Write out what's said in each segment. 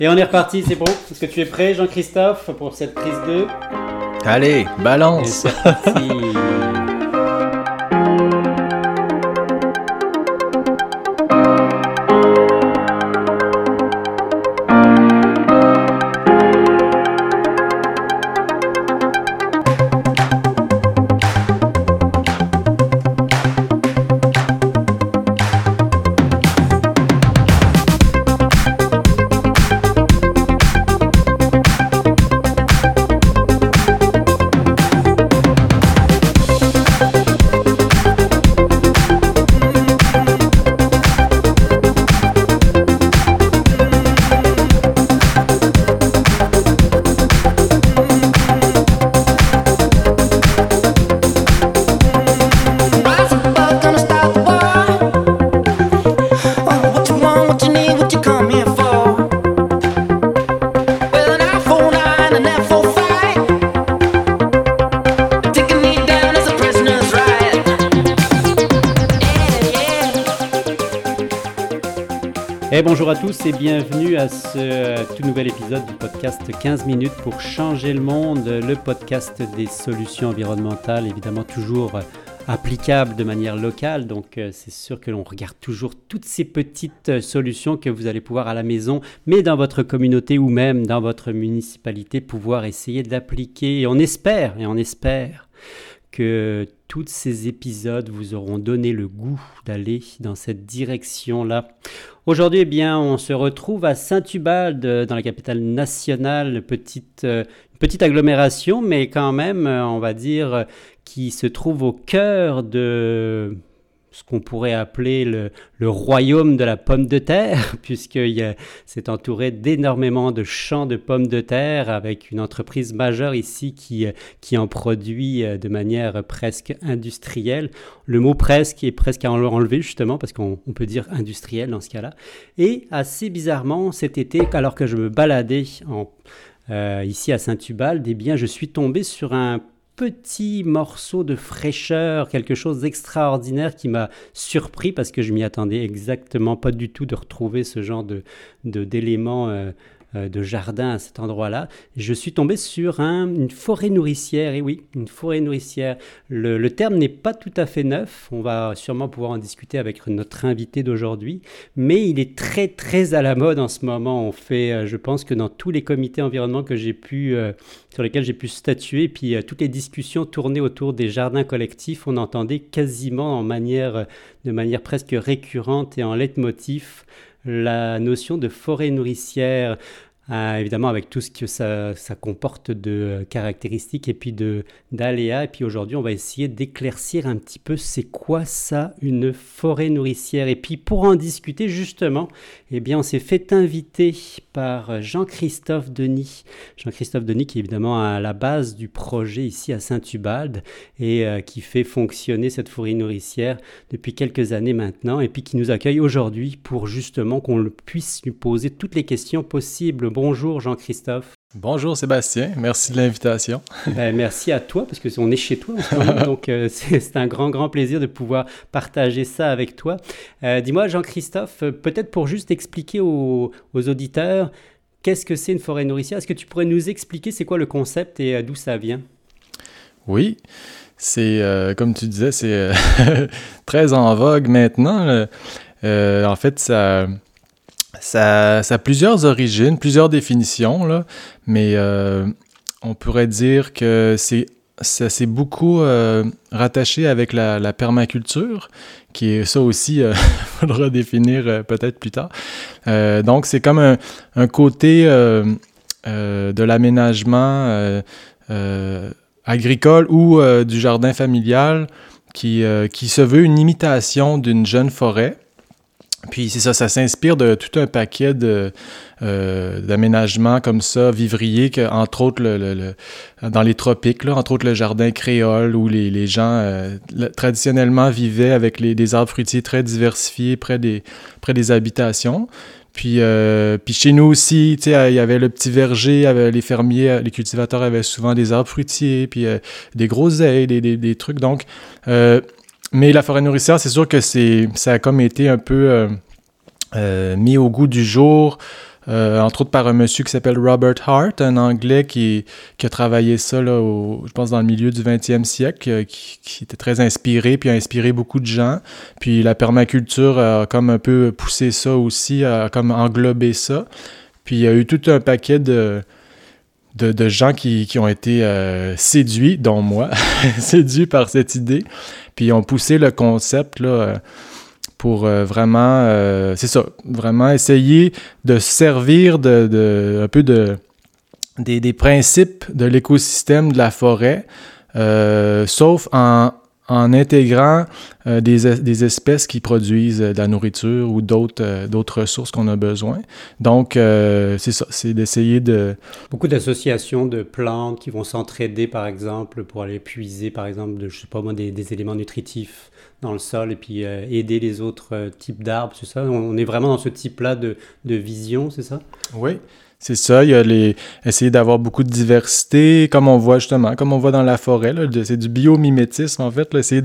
Et on est reparti, c'est bon? Est-ce que tu es prêt, Jean-Christophe, pour cette prise 2? Allez, balance! Et c'est parti! Bonjour à tous et bienvenue à ce tout nouvel épisode du podcast 15 minutes pour changer le monde, le podcast des solutions environnementales, évidemment toujours applicable de manière locale, donc c'est sûr que l'on regarde toujours toutes ces petites solutions que vous allez pouvoir à la maison, mais dans votre communauté ou même dans votre municipalité, pouvoir essayer d'appliquer. Et on espère que tous ces épisodes vous auront donné le goût d'aller dans cette direction-là. Aujourd'hui, eh bien, on se retrouve à Saint-Ubalde, dans la capitale nationale, une petite agglomération, mais quand même, on va dire, qui se trouve au cœur de ce qu'on pourrait appeler le royaume de la pomme de terre, puisque c'est entouré d'énormément de champs de pommes de terre, avec une entreprise majeure ici qui en produit de manière presque industrielle. Le mot presque est presque à enlever justement, parce qu'on peut dire industriel dans ce cas-là. Et assez bizarrement, cet été, alors que je me baladais ici à Saint-Ubalde, eh bien, je suis tombé sur un petit morceau de fraîcheur, quelque chose d'extraordinaire qui m'a surpris parce que je m'y attendais exactement pas du tout de retrouver ce genre d'éléments de jardin à cet endroit-là. Je suis tombé sur une forêt nourricière, et oui, une forêt nourricière. Le terme n'est pas tout à fait neuf, on va sûrement pouvoir en discuter avec notre invité d'aujourd'hui, mais il est très très à la mode en ce moment. On fait, je pense que dans tous les comités environnement que sur lesquels j'ai pu statuer, puis toutes les discussions tournées autour des jardins collectifs, on entendait quasiment de manière presque récurrente et en leitmotiv la notion de forêt nourricière, évidemment avec tout ce que ça comporte de caractéristiques et puis d'aléas. Et puis aujourd'hui, on va essayer d'éclaircir un petit peu c'est quoi ça, une forêt nourricière. Et puis pour en discuter justement, eh bien, on s'est fait inviter par Jean-Christophe Denis. Jean-Christophe Denis qui est évidemment à la base du projet ici à Saint-Ubalde et qui fait fonctionner cette forêt nourricière depuis quelques années maintenant et puis qui nous accueille aujourd'hui pour justement qu'on puisse lui poser toutes les questions possibles. Bonjour Jean-Christophe. Bonjour Sébastien, merci de l'invitation. Merci à toi parce qu'on est chez toi en ce moment, donc c'est un grand plaisir de pouvoir partager ça avec toi. Dis-moi Jean-Christophe, peut-être pour juste expliquer aux auditeurs, qu'est-ce que c'est une forêt nourricière? Est-ce que tu pourrais nous expliquer c'est quoi le concept et d'où ça vient? Oui, c'est comme tu disais, c'est très en vogue maintenant. En fait, ça a plusieurs origines, plusieurs définitions, là, mais on pourrait dire que ça s'est beaucoup rattaché avec la permaculture, qui est ça aussi, il faudra définir peut-être plus tard. Donc, c'est comme un côté de l'aménagement agricole ou du jardin familial qui se veut une imitation d'une jeune forêt. Puis c'est ça s'inspire de tout un paquet d'aménagements comme ça, vivriers, entre autres dans les tropiques, là, entre autres le jardin créole, où les gens traditionnellement vivaient avec des arbres fruitiers très diversifiés près des habitations. Puis chez nous aussi, tu sais, il y avait le petit verger, les fermiers, les cultivateurs avaient souvent des arbres fruitiers, puis des groseilles, des trucs. Donc, mais la forêt nourricière, c'est sûr que ça a comme été un peu mis au goût du jour entre autres par un monsieur qui s'appelle Robert Hart, un Anglais qui a travaillé ça, là, je pense, dans le milieu du 20e siècle, qui était très inspiré, puis a inspiré beaucoup de gens. Puis la permaculture a comme un peu poussé ça aussi, a comme englobé ça. Puis il y a eu tout un paquet de gens qui ont été séduits, dont moi, séduits par cette idée, puis ils ont poussé le concept là, pour vraiment, c'est ça, vraiment essayer de se servir un peu des principes de l'écosystème de la forêt, sauf en intégrant des espèces qui produisent de la nourriture ou d'autres ressources qu'on a besoin. Donc, c'est ça, c'est d'essayer de... Beaucoup d'associations de plantes qui vont s'entraider, par exemple, pour aller puiser, par exemple, je sais pas moi, des éléments nutritifs dans le sol et puis aider les autres types d'arbres, c'est ça? On est vraiment dans ce type-là de vision, c'est ça? Oui. C'est ça, il y a essayer d'avoir beaucoup de diversité, comme on voit dans la forêt, là, c'est du biomimétisme en fait, là, essayer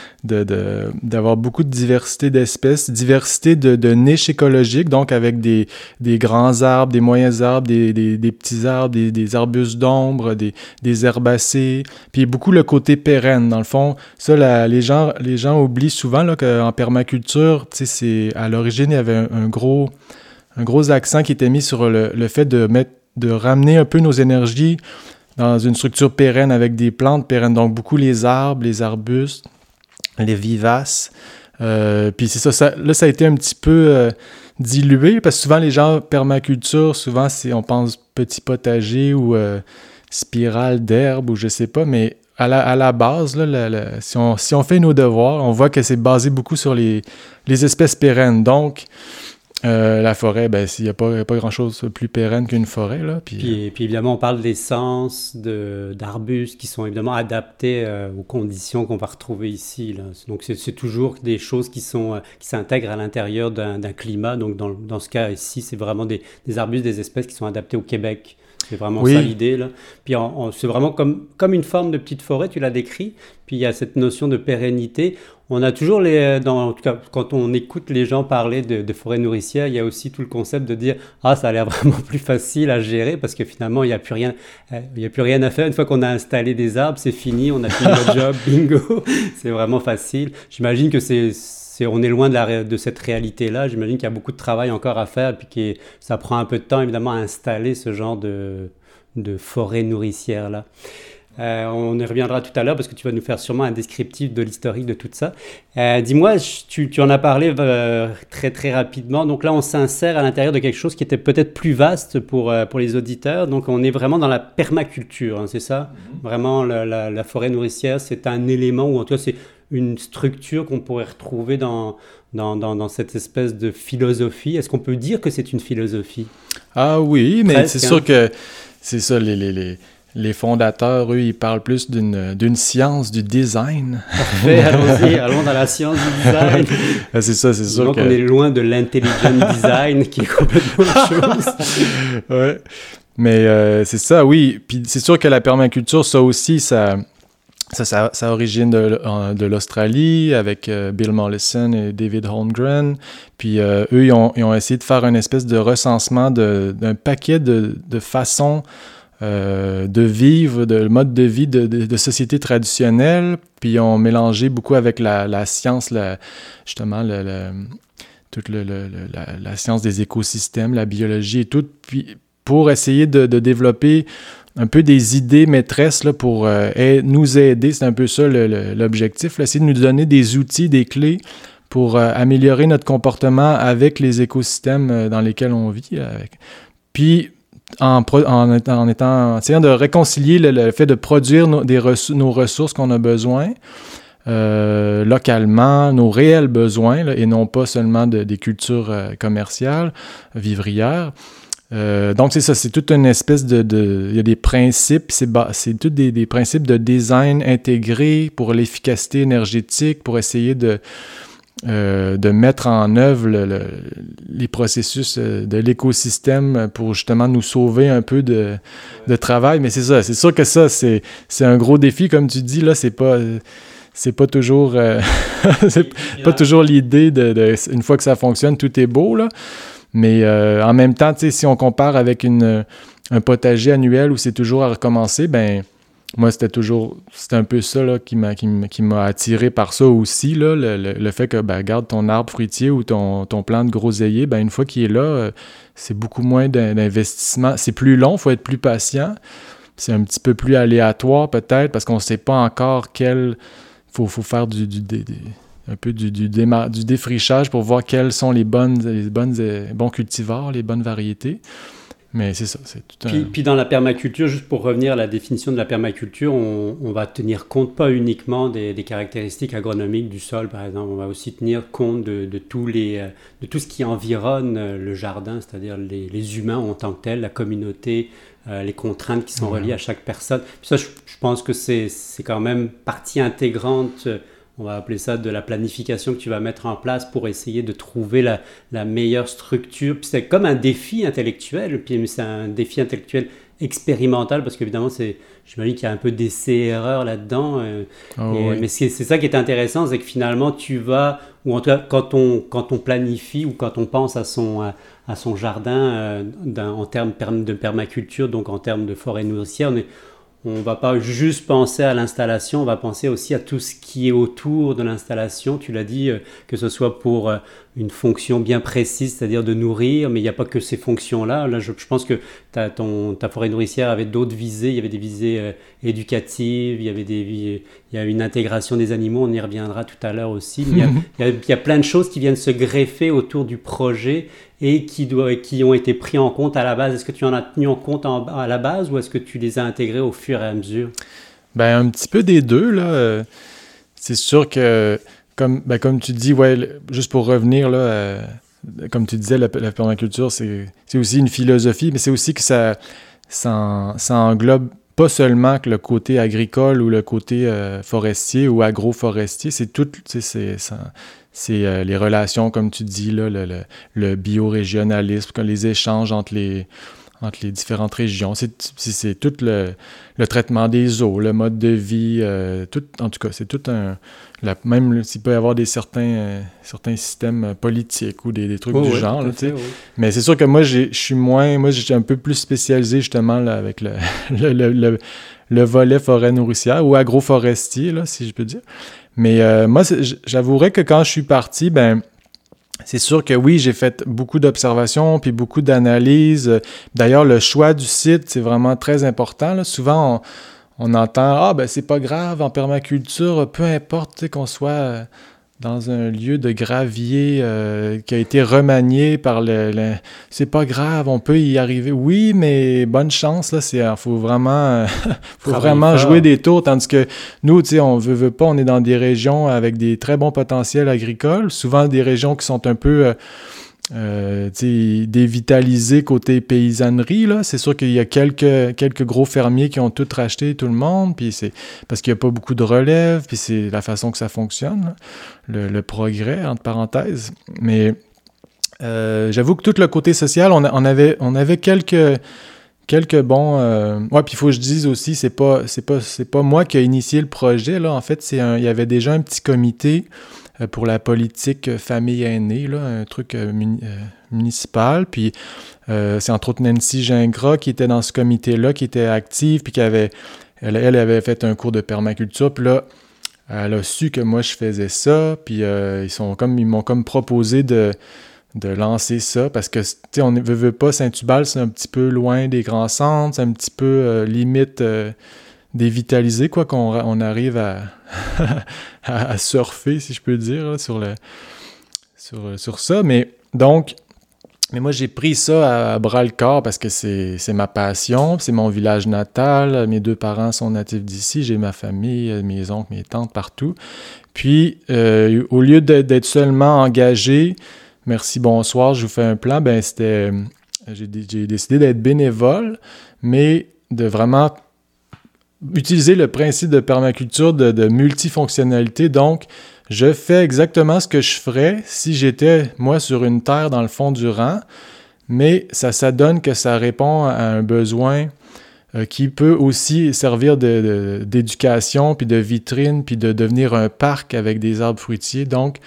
d'avoir beaucoup de diversité d'espèces, diversité de niches écologiques, donc avec des grands arbres, des moyens arbres, des petits arbres, des arbustes d'ombre, des herbacées, puis beaucoup le côté pérenne. Dans le fond, ça, les gens oublient souvent là, qu'en permaculture, tu sais, à l'origine, il y avait un gros accent qui était mis sur le fait de ramener un peu nos énergies dans une structure pérenne avec des plantes pérennes. Donc, beaucoup les arbres, les arbustes, les vivaces. Puis c'est ça, là, ça a été un petit peu dilué parce que souvent, les gens permaculture, souvent, on pense petit potager ou spirale d'herbe ou je sais pas, mais à la base, là, si on fait nos devoirs, on voit que c'est basé beaucoup sur les espèces pérennes. Donc, la forêt, ben, il n'y a pas grand-chose de plus pérenne qu'une forêt, là. Puis évidemment, on parle d'essences, d'arbustes qui sont évidemment adaptés aux conditions qu'on va retrouver ici, là. Donc, c'est toujours des choses qui s'intègrent à l'intérieur d'un climat. Donc, dans ce cas ici, c'est vraiment des arbustes, des espèces qui sont adaptées au Québec. C'est vraiment ça l'idée, là. Puis c'est vraiment comme une forme de petite forêt, tu l'as décrit. Puis il y a cette notion de pérennité. On a toujours en tout cas, quand on écoute les gens parler de forêt nourricière, il y a aussi tout le concept de dire « Ah, ça a l'air vraiment plus facile à gérer parce que finalement, il n'y a plus rien à faire. Une fois qu'on a installé des arbres, c'est fini, on a fini notre job, bingo. C'est vraiment facile. » J'imagine que on est loin de cette réalité-là. J'imagine qu'il y a beaucoup de travail encore à faire et que ça prend un peu de temps, évidemment, à installer ce genre de forêt nourricière-là. On y reviendra tout à l'heure parce que tu vas nous faire sûrement un descriptif de l'historique de tout ça. Dis-moi, tu en as parlé très très rapidement. Donc là, on s'insère à l'intérieur de quelque chose qui était peut-être plus vaste pour les auditeurs. Donc on est vraiment dans la permaculture, hein, c'est ça? Mm-hmm. Vraiment, la forêt nourricière, c'est un élément, ou en tout cas, c'est une structure qu'on pourrait retrouver dans cette espèce de philosophie. Est-ce qu'on peut dire que c'est une philosophie? Ah oui, mais presque, c'est sûr que c'est ça, les fondateurs, eux, ils parlent plus d'une science du design. Parfait, allons dans la science du design. C'est ça, c'est sûr. Donc, on est loin de l'intelligent design qui est complètement autre chose. Ouais, mais c'est ça, oui. Puis c'est sûr que la permaculture, ça aussi, ça origine de l'Australie avec Bill Mollison et David Holmgren. Puis eux, ils ont essayé de faire une espèce de recensement d'un paquet de façons de vivre, de mode de vie de sociétés traditionnelles, puis ils ont mélangé beaucoup avec la science, justement, toute la science des écosystèmes, la biologie et tout, puis pour essayer de développer un peu des idées maîtresses là, pour nous aider, c'est un peu ça l'objectif, là, essayer de nous donner des outils, des clés pour améliorer notre comportement avec les écosystèmes dans lesquels on vit. Puis, en essayant de réconcilier le fait de produire nos ressources qu'on a besoin localement, nos réels besoins, là, et non pas seulement des cultures commerciales, vivrières. Donc, c'est ça, c'est toute une espèce il y a des principes, c'est tous des principes de design intégrés pour l'efficacité énergétique, pour essayer de mettre en œuvre les processus de l'écosystème pour justement nous sauver un peu de travail. Mais c'est ça, c'est sûr que ça, c'est un gros défi, comme tu dis, là, c'est pas toujours c'est pas toujours l'idée une fois que ça fonctionne, tout est beau, là. Mais en même temps, tu sais, si on compare avec un potager annuel où c'est toujours à recommencer, ben moi, c'était un peu ça là, qui m'a attiré par ça aussi, là, le fait que, ben, regarde ton arbre fruitier ou ton plant de groseillier, ben, une fois qu'il est là, c'est beaucoup moins d'investissement. C'est plus long, il faut être plus patient. C'est un petit peu plus aléatoire peut-être parce qu'on ne sait pas encore quel... faut faire un peu du défrichage pour voir quels sont les bons cultivars, les bonnes variétés. Mais c'est ça, c'est tout Puis dans la permaculture, juste pour revenir à la définition de la permaculture, on va tenir compte pas uniquement des caractéristiques agronomiques du sol, par exemple. On va aussi tenir compte de tout ce qui environne le jardin, c'est-à-dire les humains en tant que tels, la communauté, les contraintes qui sont reliées à chaque personne. Puis ça, je pense que c'est quand même partie intégrante, on va appeler ça de la planification que tu vas mettre en place pour essayer de trouver la meilleure structure. Puis c'est comme un défi intellectuel, puis c'est un défi intellectuel expérimental, parce qu'évidemment, j'imagine qu'il y a un peu d'essai-erreur là-dedans. Oui. Mais c'est ça qui est intéressant, c'est que finalement, tu vas, ou en tout cas, quand on planifie ou quand on pense à son jardin en termes de permaculture, donc en termes de forêt nourricière, on ne va pas juste penser à l'installation, on va penser aussi à tout ce qui est autour de l'installation. Tu l'as dit, que ce soit pour une fonction bien précise, c'est-à-dire de nourrir, mais il n'y a pas que ces fonctions-là. Là, je pense que ta forêt nourricière avait d'autres visées. Il y avait des visées éducatives, il y a une intégration des animaux, on y reviendra tout à l'heure aussi. Mais il y a plein de choses qui viennent se greffer autour du projet et qui ont été pris en compte à la base. Est-ce que tu en as tenu en compte à la base ou est-ce que tu les as intégrés au fur et à mesure? Ben, un petit peu des deux, là. C'est sûr que, comme tu dis, ouais, juste pour revenir, là, comme tu disais, la permaculture, c'est aussi une philosophie, mais c'est aussi que ça englobe pas seulement que le côté agricole ou le côté forestier ou agroforestier, c'est tout, c'est les relations, comme tu dis, là, le biorégionalisme, les échanges entre les différentes régions. C'est tout le traitement des eaux, le mode de vie, en tout cas, c'est tout même s'il peut y avoir certains systèmes politiques ou des trucs du genre. Là, oui. Mais c'est sûr que moi, je suis un peu plus spécialisé justement là, avec le volet forêt nourricière ou agroforestier, là, si je peux dire. Mais moi, j'avouerais que quand je suis parti, ben c'est sûr que oui, j'ai fait beaucoup d'observations puis beaucoup d'analyses. D'ailleurs, le choix du site, c'est vraiment très important. Là. Souvent, on entend « Ah, ben c'est pas grave, en permaculture, peu importe qu'on soit dans un lieu de gravier qui a été remanié par c'est pas grave, on peut y arriver. » Oui, mais bonne chance, là, faut vraiment, jouer des tours. Tandis que nous, tu sais, on veut pas, on est dans des régions avec des très bons potentiels agricoles, souvent des régions qui sont un peu dévitalisées côté paysannerie, là. C'est sûr qu'il y a quelques gros fermiers qui ont tout racheté, tout le monde, puis c'est parce qu'il n'y a pas beaucoup de relève, puis c'est la façon que ça fonctionne, là. Le progrès, entre parenthèses. Mais j'avoue que tout le côté social, on avait quelques bons... Ouais, puis il faut que je dise aussi, c'est pas moi qui ai initié le projet, là. En fait, il y avait déjà un petit comité pour la politique famille aînée, là, un truc municipal. Puis c'est entre autres Nancy Gingras qui était dans ce comité-là, qui était active, puis elle avait fait un cours de permaculture. Puis là, elle a su que moi, je faisais ça. Puis ils m'ont comme proposé de lancer ça, parce que, tu sais, on ne veut pas, Saint-Tubal, c'est un petit peu loin des grands centres, c'est un petit peu limite dévitalisé, quoi, qu'on arrive à surfer, si je peux dire, là, sur ça. Mais moi, j'ai pris ça à bras-le-corps parce que c'est ma passion, c'est mon village natal, mes 2 parents sont natifs d'ici, j'ai ma famille, mes oncles, mes tantes, partout. Puis, au lieu d'être seulement engagé, merci, bonsoir, je vous fais un plan, ben j'ai décidé d'être bénévole, mais de vraiment utiliser le principe de permaculture de multifonctionnalité. Donc, je fais exactement ce que je ferais si j'étais, moi, sur une terre dans le fond du rang, mais ça donne que ça répond à un besoin qui peut aussi servir d'éducation, puis de vitrine, puis de devenir un parc avec des arbres fruitiers. Donc,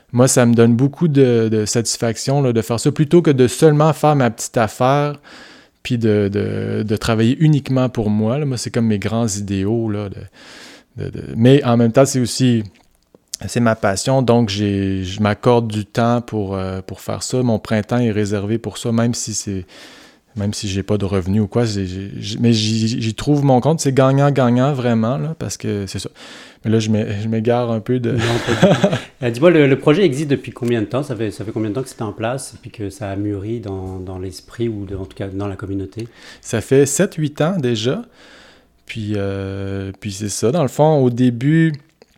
moi, ça me donne beaucoup de satisfaction là, de faire ça, plutôt que de seulement faire ma petite affaire, puis de travailler uniquement pour moi. Là. Moi, c'est comme mes grands idéaux. Là, mais en même temps, c'est ma passion, donc je m'accorde du temps pour faire ça. Mon printemps est réservé pour ça, même si j'ai pas de revenus ou quoi. Mais j'y trouve mon compte. C'est gagnant-gagnant, vraiment, là, parce que c'est ça. Mais là, je m'égare un peu de... Non, dis-moi, le projet existe depuis combien de temps? Ça fait combien de temps que c'est en place et puis que ça a mûri dans l'esprit ou en tout cas dans la communauté? Ça fait 7-8 ans déjà. Puis c'est ça. Dans le fond, au début...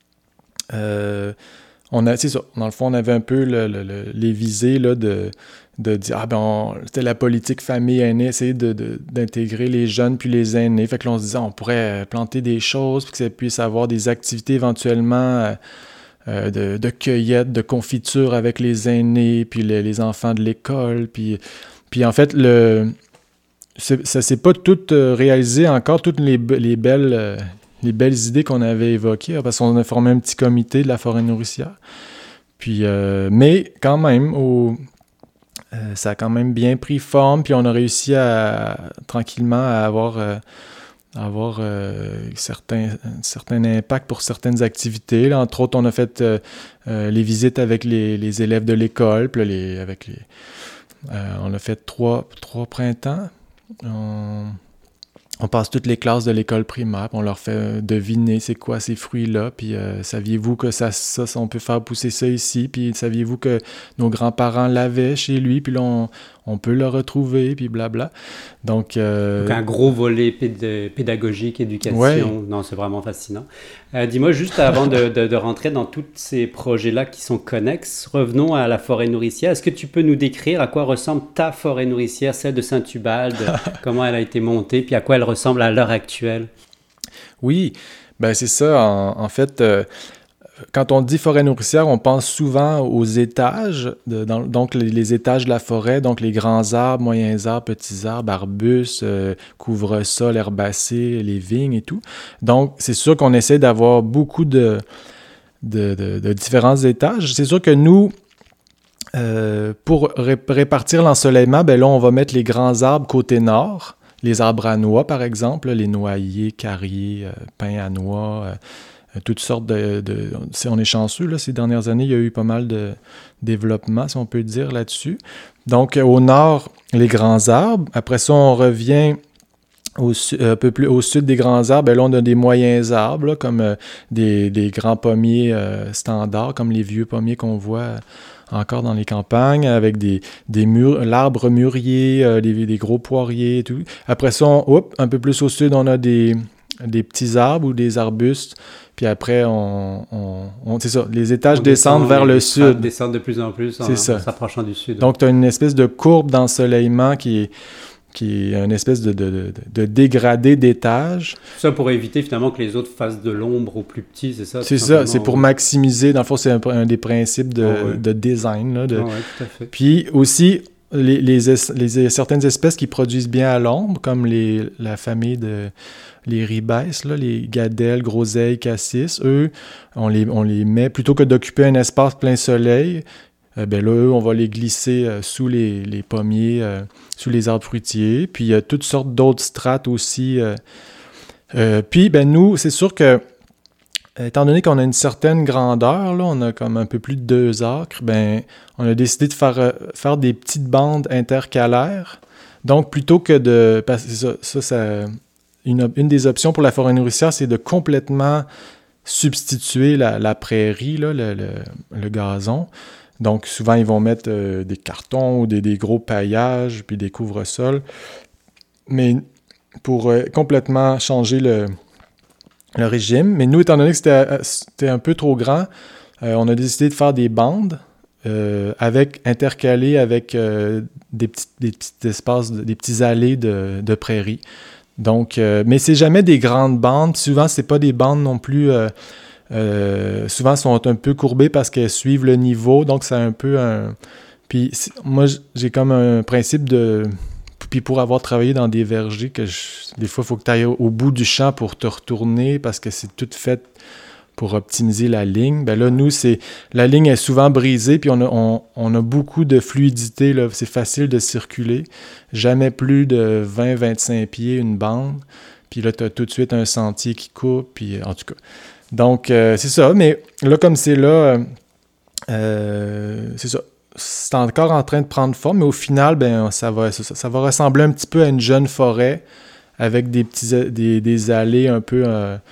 c'est ça. Dans le fond, on avait un peu les visées là, de dire c'était la politique famille aînée, essayer d'intégrer les jeunes puis les aînés. Fait que là, on se disait, on pourrait planter des choses puis que ça puisse avoir des activités éventuellement de cueillette, de confiture avec les aînés puis les enfants de l'école. Puis en fait, ça s'est pas tout réalisé encore, toutes les belles idées qu'on avait évoquées, parce qu'on a formé un petit comité de la forêt nourricière. Puis, mais quand même, ça a quand même bien pris forme, puis on a réussi tranquillement à avoir certains impacts pour certaines activités. Là, entre autres, on a fait les visites avec les élèves de l'école, puis on a fait trois printemps. On passe toutes les classes de l'école primaire, puis on leur fait deviner c'est quoi ces fruits-là, puis saviez-vous que ça, on peut faire pousser ça ici, puis saviez-vous que nos grands-parents l'avaient chez lui, puis là, on peut le retrouver, puis blabla. Donc un gros volet pédagogique, éducation. Ouais. Non, c'est vraiment fascinant. Dis-moi, juste avant de rentrer dans tous ces projets-là qui sont connexes, revenons à la forêt nourricière. Est-ce que tu peux nous décrire à quoi ressemble ta forêt nourricière, celle de Saint-Ubalde, comment elle a été montée, puis à quoi elle ressemble à l'heure actuelle? Oui, ben c'est ça. En fait, quand on dit forêt nourricière, on pense souvent aux étages, donc les étages de la forêt, donc les grands arbres, moyens arbres, petits arbres, arbustes, couvre-sol, herbacées, les vignes et tout. Donc, c'est sûr qu'on essaie d'avoir beaucoup de différents étages. C'est sûr que nous, pour répartir l'ensoleillement, ben là, on va mettre les grands arbres côté nord, les arbres à noix, par exemple, les noyers, carriers, pins à noix, toutes sortes on est chanceux, là, ces dernières années, il y a eu pas mal de développement, si on peut dire, là-dessus. Donc, au nord, les grands arbres. Après ça, on revient un peu plus au sud des grands arbres. Bien, là, on a des moyens arbres, là, comme des grands pommiers standards, comme les vieux pommiers qu'on voit encore dans les campagnes, avec l'arbre mûrier, des gros poiriers et tout. Après ça, un peu plus au sud, on a des petits arbres ou des arbustes. Puis après, c'est ça, les étages descendent vers le sud. Descendent de plus en plus en s'approchant du sud. Donc, tu as une espèce de courbe d'ensoleillement qui est une espèce de dégradé d'étages. Ça pour éviter finalement que les autres fassent de l'ombre aux plus petits, c'est ça? C'est ça, c'est pour maximiser. Dans le fond, c'est un des principes de design. Là, tout à fait. Puis aussi, certaines espèces qui produisent bien à l'ombre, comme la famille les ribes, là, les gadelles, groseilles, cassis, eux, on les met, plutôt que d'occuper un espace plein soleil, ben là, eux, on va les glisser sous les pommiers, sous les arbres fruitiers. Puis il y a toutes sortes d'autres strates aussi. Puis, ben nous, c'est sûr que, étant donné qu'on a une certaine grandeur, là, on a comme un peu plus de 2 acres, ben on a décidé de faire des petites bandes intercalaires. Donc, plutôt que parce que ça une des options pour la forêt nourricière, c'est de complètement substituer la prairie, là, le gazon. Donc, souvent, ils vont mettre des cartons ou des gros paillages, puis des couvre-sols. Mais pour complètement changer le régime. Mais nous, étant donné que c'était un peu trop grand, on a décidé de faire des bandes intercalées avec des petits espaces, des petits allées de prairies. Donc, mais c'est jamais des grandes bandes. Souvent, c'est pas des bandes non plus... souvent, sont un peu courbées parce qu'elles suivent le niveau. Donc, c'est un peu un... Puis, moi, j'ai comme un principe de... Puis, pour avoir travaillé dans des vergers, des fois, il faut que tu ailles au bout du champ pour te retourner parce que c'est tout fait pour optimiser la ligne. Ben là, nous, la ligne est souvent brisée, puis on a beaucoup de fluidité, là. C'est facile de circuler. Jamais plus de 20-25 pieds, une bande. Puis là, tu as tout de suite un sentier qui coupe, puis en tout cas. Donc, c'est ça. Mais là, comme c'est là, c'est ça. C'est encore en train de prendre forme, mais au final, ben, ça va ressembler un petit peu à une jeune forêt avec des allées un peu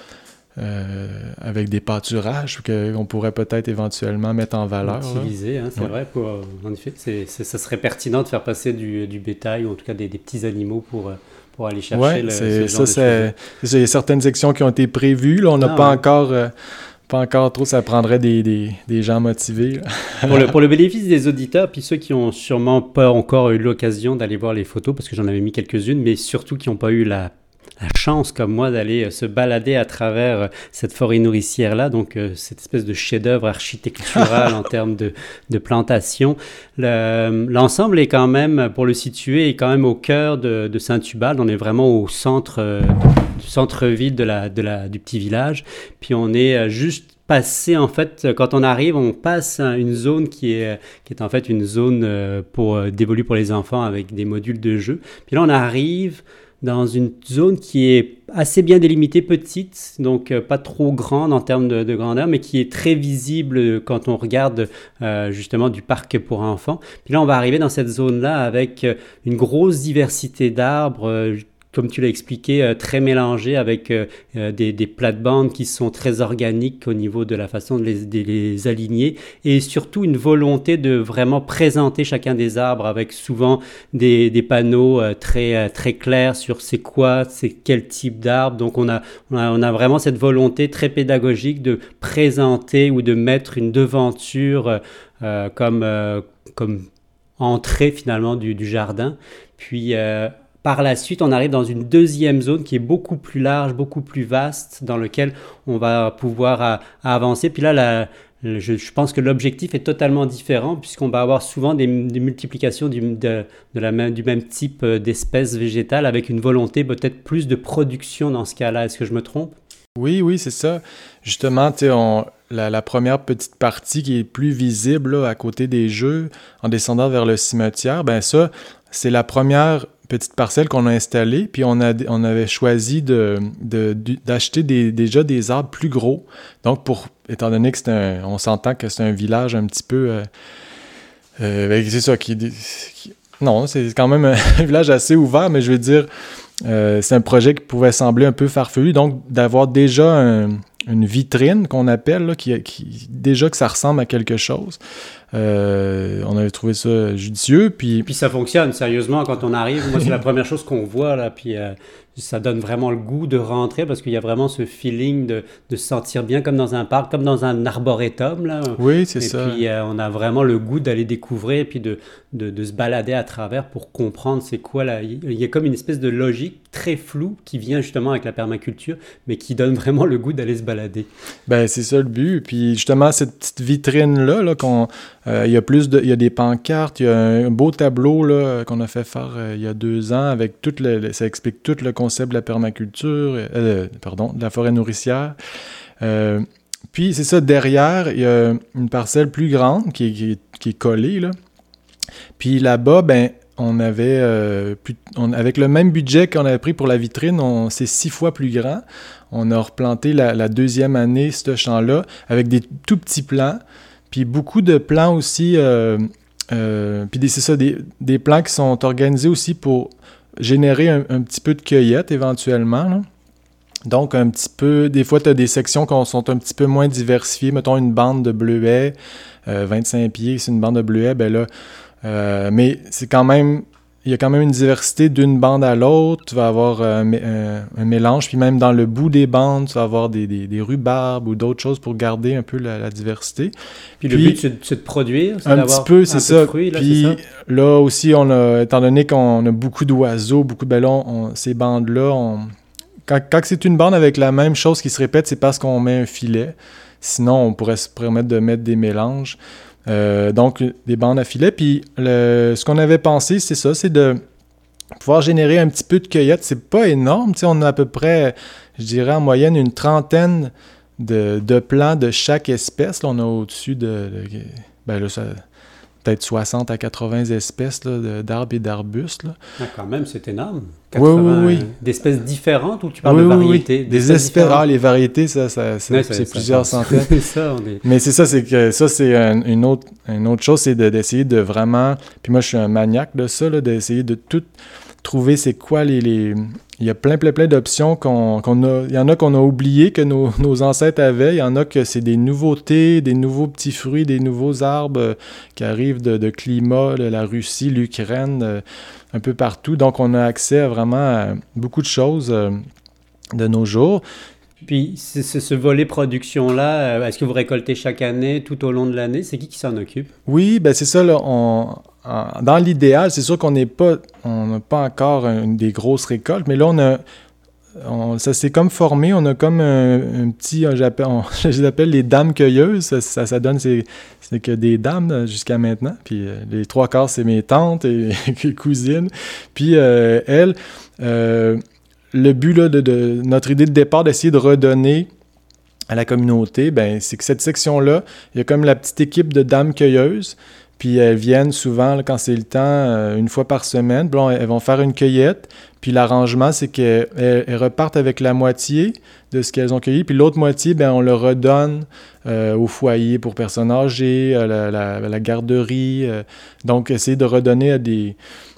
avec des pâturages qu'on pourrait peut-être éventuellement mettre en valeur. Utiliser, hein, c'est vrai. En effet, ça serait pertinent de faire passer du bétail ou en tout cas des petits animaux pour aller chercher ce genre de choses. Il y a certaines sections qui ont été prévues. Là, on n'a pas encore trop, ça prendrait des gens motivés. Pour le bénéfice des auditeurs, puis ceux qui n'ont sûrement pas encore eu l'occasion d'aller voir les photos, parce que j'en avais mis quelques-unes, mais surtout qui n'ont pas eu la chance, comme moi, d'aller se balader à travers cette forêt nourricière-là, donc cette espèce de chef-d'œuvre architectural en termes de plantation. L'ensemble est quand même, pour le situer, est quand même au cœur de Saint-Tubald. On est vraiment au centre-ville du petit village. Puis on est juste passé, en fait, quand on arrive, on passe une zone qui est en fait une zone dévolue pour les enfants avec des modules de jeu. Puis là, on arrive dans une zone qui est assez bien délimitée, petite, donc pas trop grande en termes de grandeur, mais qui est très visible quand on regarde justement du parc pour enfants. Puis là, on va arriver dans cette zone-là avec une grosse diversité d'arbres, comme tu l'as expliqué, très mélangés avec des plates-bandes qui sont très organiques au niveau de la façon de les aligner et surtout une volonté de vraiment présenter chacun des arbres avec souvent des panneaux très clairs sur c'est quel type d'arbre. Donc on a vraiment cette volonté très pédagogique de présenter ou de mettre une devanture comme entrée finalement du jardin. Puis par la suite, on arrive dans une deuxième zone qui est beaucoup plus large, beaucoup plus vaste, dans laquelle on va pouvoir avancer. Puis là, je pense que l'objectif est totalement différent, puisqu'on va avoir souvent des multiplications du même type d'espèces végétales, avec une volonté peut-être plus de production dans ce cas-là. Est-ce que je me trompe? Oui, c'est ça. Justement, la première petite partie qui est plus visible là, à côté des jeux, en descendant vers le cimetière, ben ça, c'est la première petite parcelle qu'on a installée, puis on avait choisi d'acheter déjà des arbres plus gros. Donc, étant donné que on s'entend que c'est un village un petit peu... c'est ça, non, c'est quand même un village assez ouvert, mais je veux dire, c'est un projet qui pouvait sembler un peu farfelu, donc d'avoir déjà une vitrine qu'on appelle, là, déjà que ça ressemble à quelque chose. On avait trouvé ça judicieux. Puis ça fonctionne, sérieusement, quand on arrive. Moi, c'est la première chose qu'on voit, là. Puis ça donne vraiment le goût de rentrer parce qu'il y a vraiment ce feeling de se sentir bien comme dans un parc, comme dans un arboretum, là. Oui, c'est ça. Et puis on a vraiment le goût d'aller découvrir et puis de se balader à travers pour comprendre c'est quoi là. Il y a comme une espèce de logique très floue qui vient justement avec la permaculture, mais qui donne vraiment le goût d'aller se balader. Ben c'est ça le but. Puis justement, cette petite vitrine-là, il y a des pancartes, il y a un beau tableau là, qu'on a fait faire il y a 2 ans avec ça explique tout le concept de la permaculture, de la forêt nourricière. Puis c'est ça, derrière, il y a une parcelle plus grande qui est collée, là. Puis là-bas, ben, on avait, avec le même budget qu'on avait pris pour la vitrine, c'est 6 fois plus grand. On a replanté la deuxième année ce champ-là avec des tout petits plants, puis beaucoup de plants aussi, puis c'est ça, des plants qui sont organisés aussi pour générer un petit peu de cueillette éventuellement, là. Donc, un petit peu, des fois, tu as des sections qui sont un petit peu moins diversifiées. Mettons une bande de bleuets, 25 pieds, c'est une bande de bleuets, ben là, mais c'est quand même, il y a quand même une diversité d'une bande à l'autre. Tu vas avoir un mélange, puis même dans le bout des bandes, tu vas avoir des rhubarbes ou d'autres choses pour garder un peu la diversité. Puis le but, c'est de produire, c'est un petit peu, c'est ça. Fruits, là, puis c'est ça? là aussi, étant donné qu'on a beaucoup d'oiseaux, beaucoup de ballons, ces bandes-là, quand c'est une bande avec la même chose qui se répète, c'est parce qu'on met un filet. Sinon, on pourrait se permettre de mettre des mélanges. Donc, des bandes à filet. Puis, ce qu'on avait pensé, c'est ça, c'est de pouvoir générer un petit peu de cueillette. C'est pas énorme. Tu sais, on a à peu près, je dirais en moyenne, une trentaine de plants de chaque espèce. Là, on a au-dessus ben là, peut-être 60 à 80 espèces là, d'arbres et d'arbustes. Là. Ah, quand même, c'est énorme. 80 oui. D'espèces différentes ou tu parles de variétés? Des espèces, les variétés, c'est plusieurs centaines. C'est ça, Mais c'est ça, c'est que ça, c'est une autre chose, c'est d'essayer de vraiment... Puis moi, je suis un maniaque de ça, là, d'essayer de tout trouver c'est quoi les... Il y a plein d'options qu'on a. Il y en a qu'on a oublié que nos ancêtres avaient. Il y en a que c'est des nouveautés, des nouveaux petits fruits, des nouveaux arbres qui arrivent de climat, de la Russie, l'Ukraine, un peu partout. Donc, on a accès à vraiment beaucoup de choses de nos jours. Puis, ce volet production-là, est-ce que vous récoltez chaque année, tout au long de l'année? C'est qui s'en occupe? Oui, ben c'est ça, là. Dans l'idéal, c'est sûr qu'on n'a pas encore des grosses récoltes, mais là, ça s'est comme formé. On a comme un petit, je les appelle les dames cueilleuses. Ça donne, c'est que des dames jusqu'à maintenant. Puis les 3/4, c'est mes tantes et cousines. Puis elles, le but là, de notre idée de départ, d'essayer de redonner à la communauté, ben, c'est que cette section-là, il y a comme la petite équipe de dames cueilleuses. Puis elles viennent souvent, là, quand c'est le temps, une fois par semaine. Puis là, elles vont faire une cueillette. Puis l'arrangement, c'est qu'elles repartent avec la moitié de ce qu'elles ont cueilli. Puis l'autre moitié, ben, on le redonne au foyer pour personnes âgées, à la garderie. Donc, essayer de redonner à des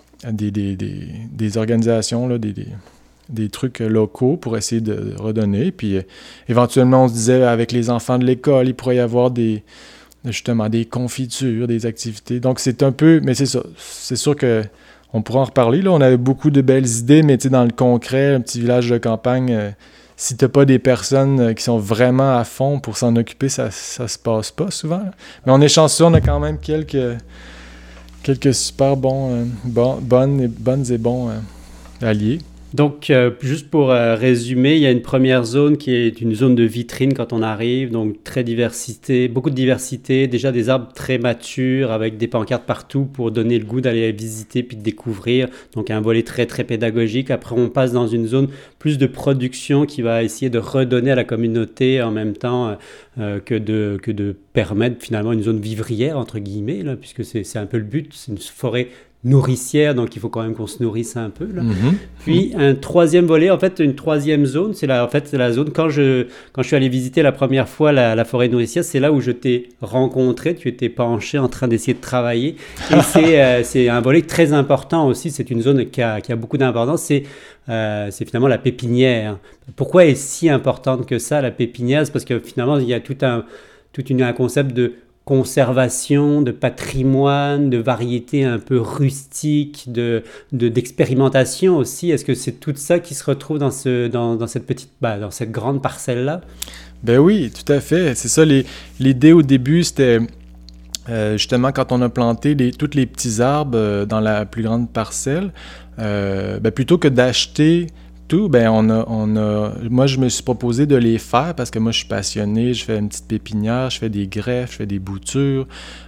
organisations, là, des trucs locaux pour essayer de redonner. Puis éventuellement, on se disait, avec les enfants de l'école, il pourrait y avoir justement des confitures, des activités. Donc, c'est un peu... Mais c'est ça. C'est sûr qu'on pourra en reparler. Là, on avait beaucoup de belles idées, mais dans le concret, un petit village de campagne, si tu n'as pas des personnes qui sont vraiment à fond pour s'en occuper, ça se passe pas souvent. Là. Mais on est chanceux, on a quand même quelques super bonnes et bons alliés. Donc, juste pour résumer, il y a une première zone qui est une zone de vitrine quand on arrive, donc beaucoup de diversité, déjà des arbres très matures avec des pancartes partout pour donner le goût d'aller visiter puis de découvrir, donc un volet très très pédagogique. Après, on passe dans une zone plus de production qui va essayer de redonner à la communauté en même temps que de permettre finalement une zone vivrière, entre guillemets, là, puisque c'est un peu le but, c'est une forêt nourricière, donc il faut quand même qu'on se nourrisse un peu. Là. Puis un troisième volet, en fait, une troisième zone, c'est la zone, quand je suis allé visiter la première fois la forêt nourricière, c'est là où je t'ai rencontré, tu étais penché en train d'essayer de travailler. Et c'est un volet très important aussi, c'est une zone qui a beaucoup d'importance, c'est finalement la pépinière. Pourquoi est si importante que ça, la pépinière? C'est parce que finalement, il y a tout un concept de conservation, de patrimoine, de variété un peu rustique, d'expérimentation aussi. Est-ce que c'est tout ça qui se retrouve dans cette grande parcelle-là? Ben oui, tout à fait. C'est ça, l'idée au début, c'était justement quand on a planté tous les petits arbres dans la plus grande parcelle, plutôt que d'acheter tout, moi, je me suis proposé de les faire parce que moi, je suis passionné, je fais une petite pépinière, je fais des greffes, je fais des boutures.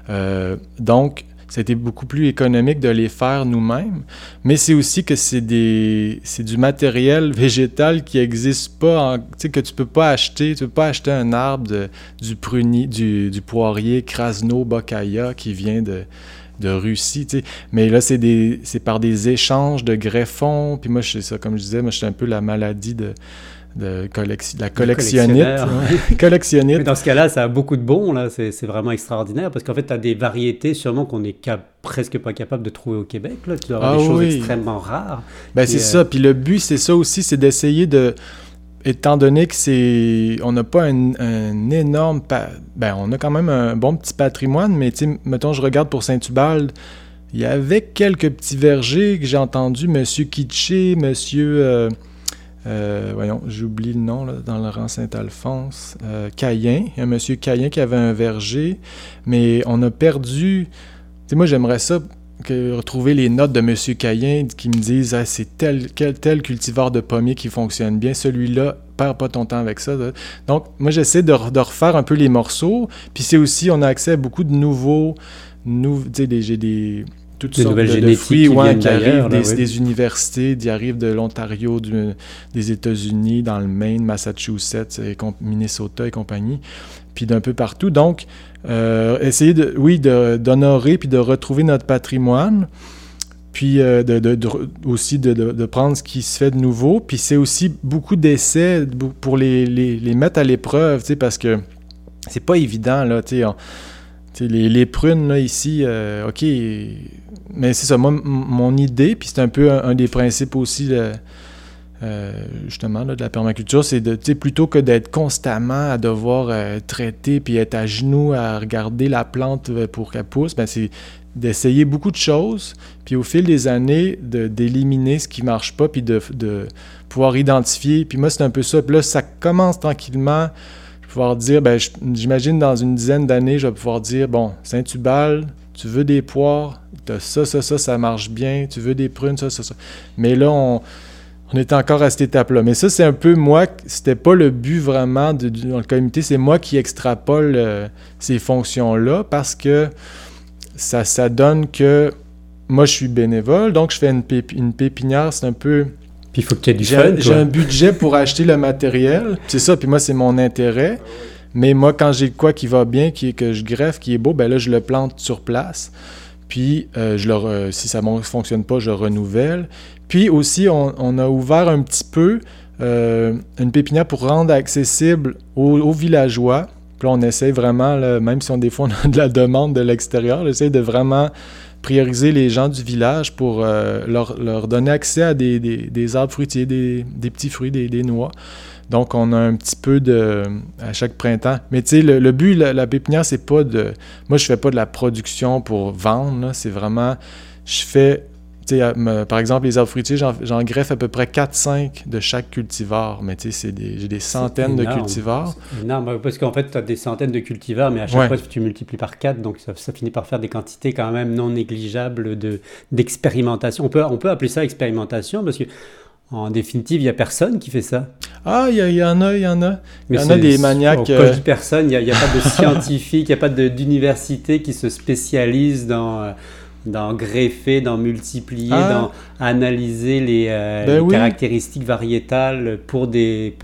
Donc, c'était beaucoup plus économique de les faire nous-mêmes. Mais c'est aussi que c'est du matériel végétal qui n'existe pas, que tu peux pas acheter. Tu peux pas acheter un arbre du prunier, du poirier Krasno Bokaya qui vient de Russie, tu sais. Mais là, c'est par des échanges de greffons. Puis moi, c'est ça, comme je disais, moi, je suis un peu la maladie de la collectionnite. Collectionnite. Mais dans ce cas-là, ça a beaucoup de bons, là. C'est vraiment extraordinaire parce qu'en fait, tu as des variétés sûrement qu'on est presque pas capable de trouver au Québec, là. Tu dois avoir des choses extrêmement rares. Ben, c'est ça. Puis le but, c'est ça aussi, c'est d'essayer étant donné que on n'a pas un énorme... on a quand même un bon petit patrimoine, mais mettons, je regarde pour Saint-Ubalde, il y avait quelques petits vergers que j'ai entendus, Monsieur Kitché, Monsieur... j'oublie le nom, là, dans le rang Saint-Alphonse, Cayen. Il y a Monsieur Cayen qui avait un verger, mais on a perdu... moi, j'aimerais ça... retrouver les notes de M. Cayen qui me disent c'est tel cultivar de pommier qui fonctionne bien, celui-là, perds pas ton temps avec ça. Donc, moi, j'essaie de refaire un peu les morceaux. Puis c'est aussi, on a accès à beaucoup de nouveaux j'ai toutes des sortes nouvelles de génétiques fruits qui viennent qui arrivent d'ailleurs, là, oui. des universités, qui arrivent de l'Ontario, des États-Unis, dans le Maine, Massachusetts, Minnesota et compagnie, puis d'un peu partout. Donc, essayer d'honorer puis de retrouver notre patrimoine, puis aussi de prendre ce qui se fait de nouveau. Puis c'est aussi beaucoup d'essais pour les mettre à l'épreuve, tu sais, parce que c'est pas évident, là, tu sais, les prunes, là, ici, OK, mais c'est ça, moi, mon idée, puis c'est un peu un des principes aussi, justement, là, de la permaculture, c'est de, tu sais, plutôt que d'être constamment à devoir traiter, puis être à genoux à regarder la plante pour qu'elle pousse, ben c'est d'essayer beaucoup de choses, puis au fil des années, d'éliminer ce qui marche pas, puis de pouvoir identifier, puis moi, c'est un peu ça, puis là, ça commence tranquillement, pouvoir dire, ben, j'imagine dans une dizaine d'années, je vais pouvoir dire, bon, Saint-Hubal, tu veux des poires, t'as ça marche bien, tu veux des prunes, ça. Mais là, on est encore à cette étape-là. Mais ça, c'est un peu moi, c'était pas le but vraiment dans le comité, c'est moi qui extrapole ces fonctions-là parce que ça donne que moi, je suis bénévole, donc je fais une pépinière, c'est un peu... Puis il faut que tu aies du fun, J'ai un budget pour acheter le matériel. C'est ça, puis moi, c'est mon intérêt. Mais moi, quand j'ai quoi qui va bien, que je greffe, qui est beau, ben là, je le plante sur place. Puis, si ça ne fonctionne pas, je renouvelle. Puis aussi, on a ouvert un petit peu une pépinière pour rendre accessible aux villageois. Puis là, on essaie vraiment, là, même si des fois on a de la demande de l'extérieur, on essaie de vraiment prioriser les gens du village pour leur donner accès à des arbres fruitiers, des petits fruits, des noix. Donc, on a un petit peu à chaque printemps. Mais tu sais, le but, la pépinière, c'est pas de... Moi, je fais pas de la production pour vendre, là. C'est vraiment... Je fais... Tu sais, par exemple, les arbres fruitiers, j'en greffe à peu près 4-5 de chaque cultivar. Mais tu sais, j'ai des centaines de cultivars. C'est énorme, parce qu'en fait, tu as des centaines de cultivars, mais à chaque fois, tu multiplies par 4, donc ça finit par faire des quantités quand même non négligeables d'expérimentation. On peut appeler ça expérimentation, parce que en définitive, il n'y a personne qui fait ça. Ah, il y en a. Il y en a des maniaques... Quand je dis personne, il n'y a pas de scientifique, il n'y a pas d'université qui se spécialise dans greffer, dans multiplier, dans analyser les caractéristiques variétales pour des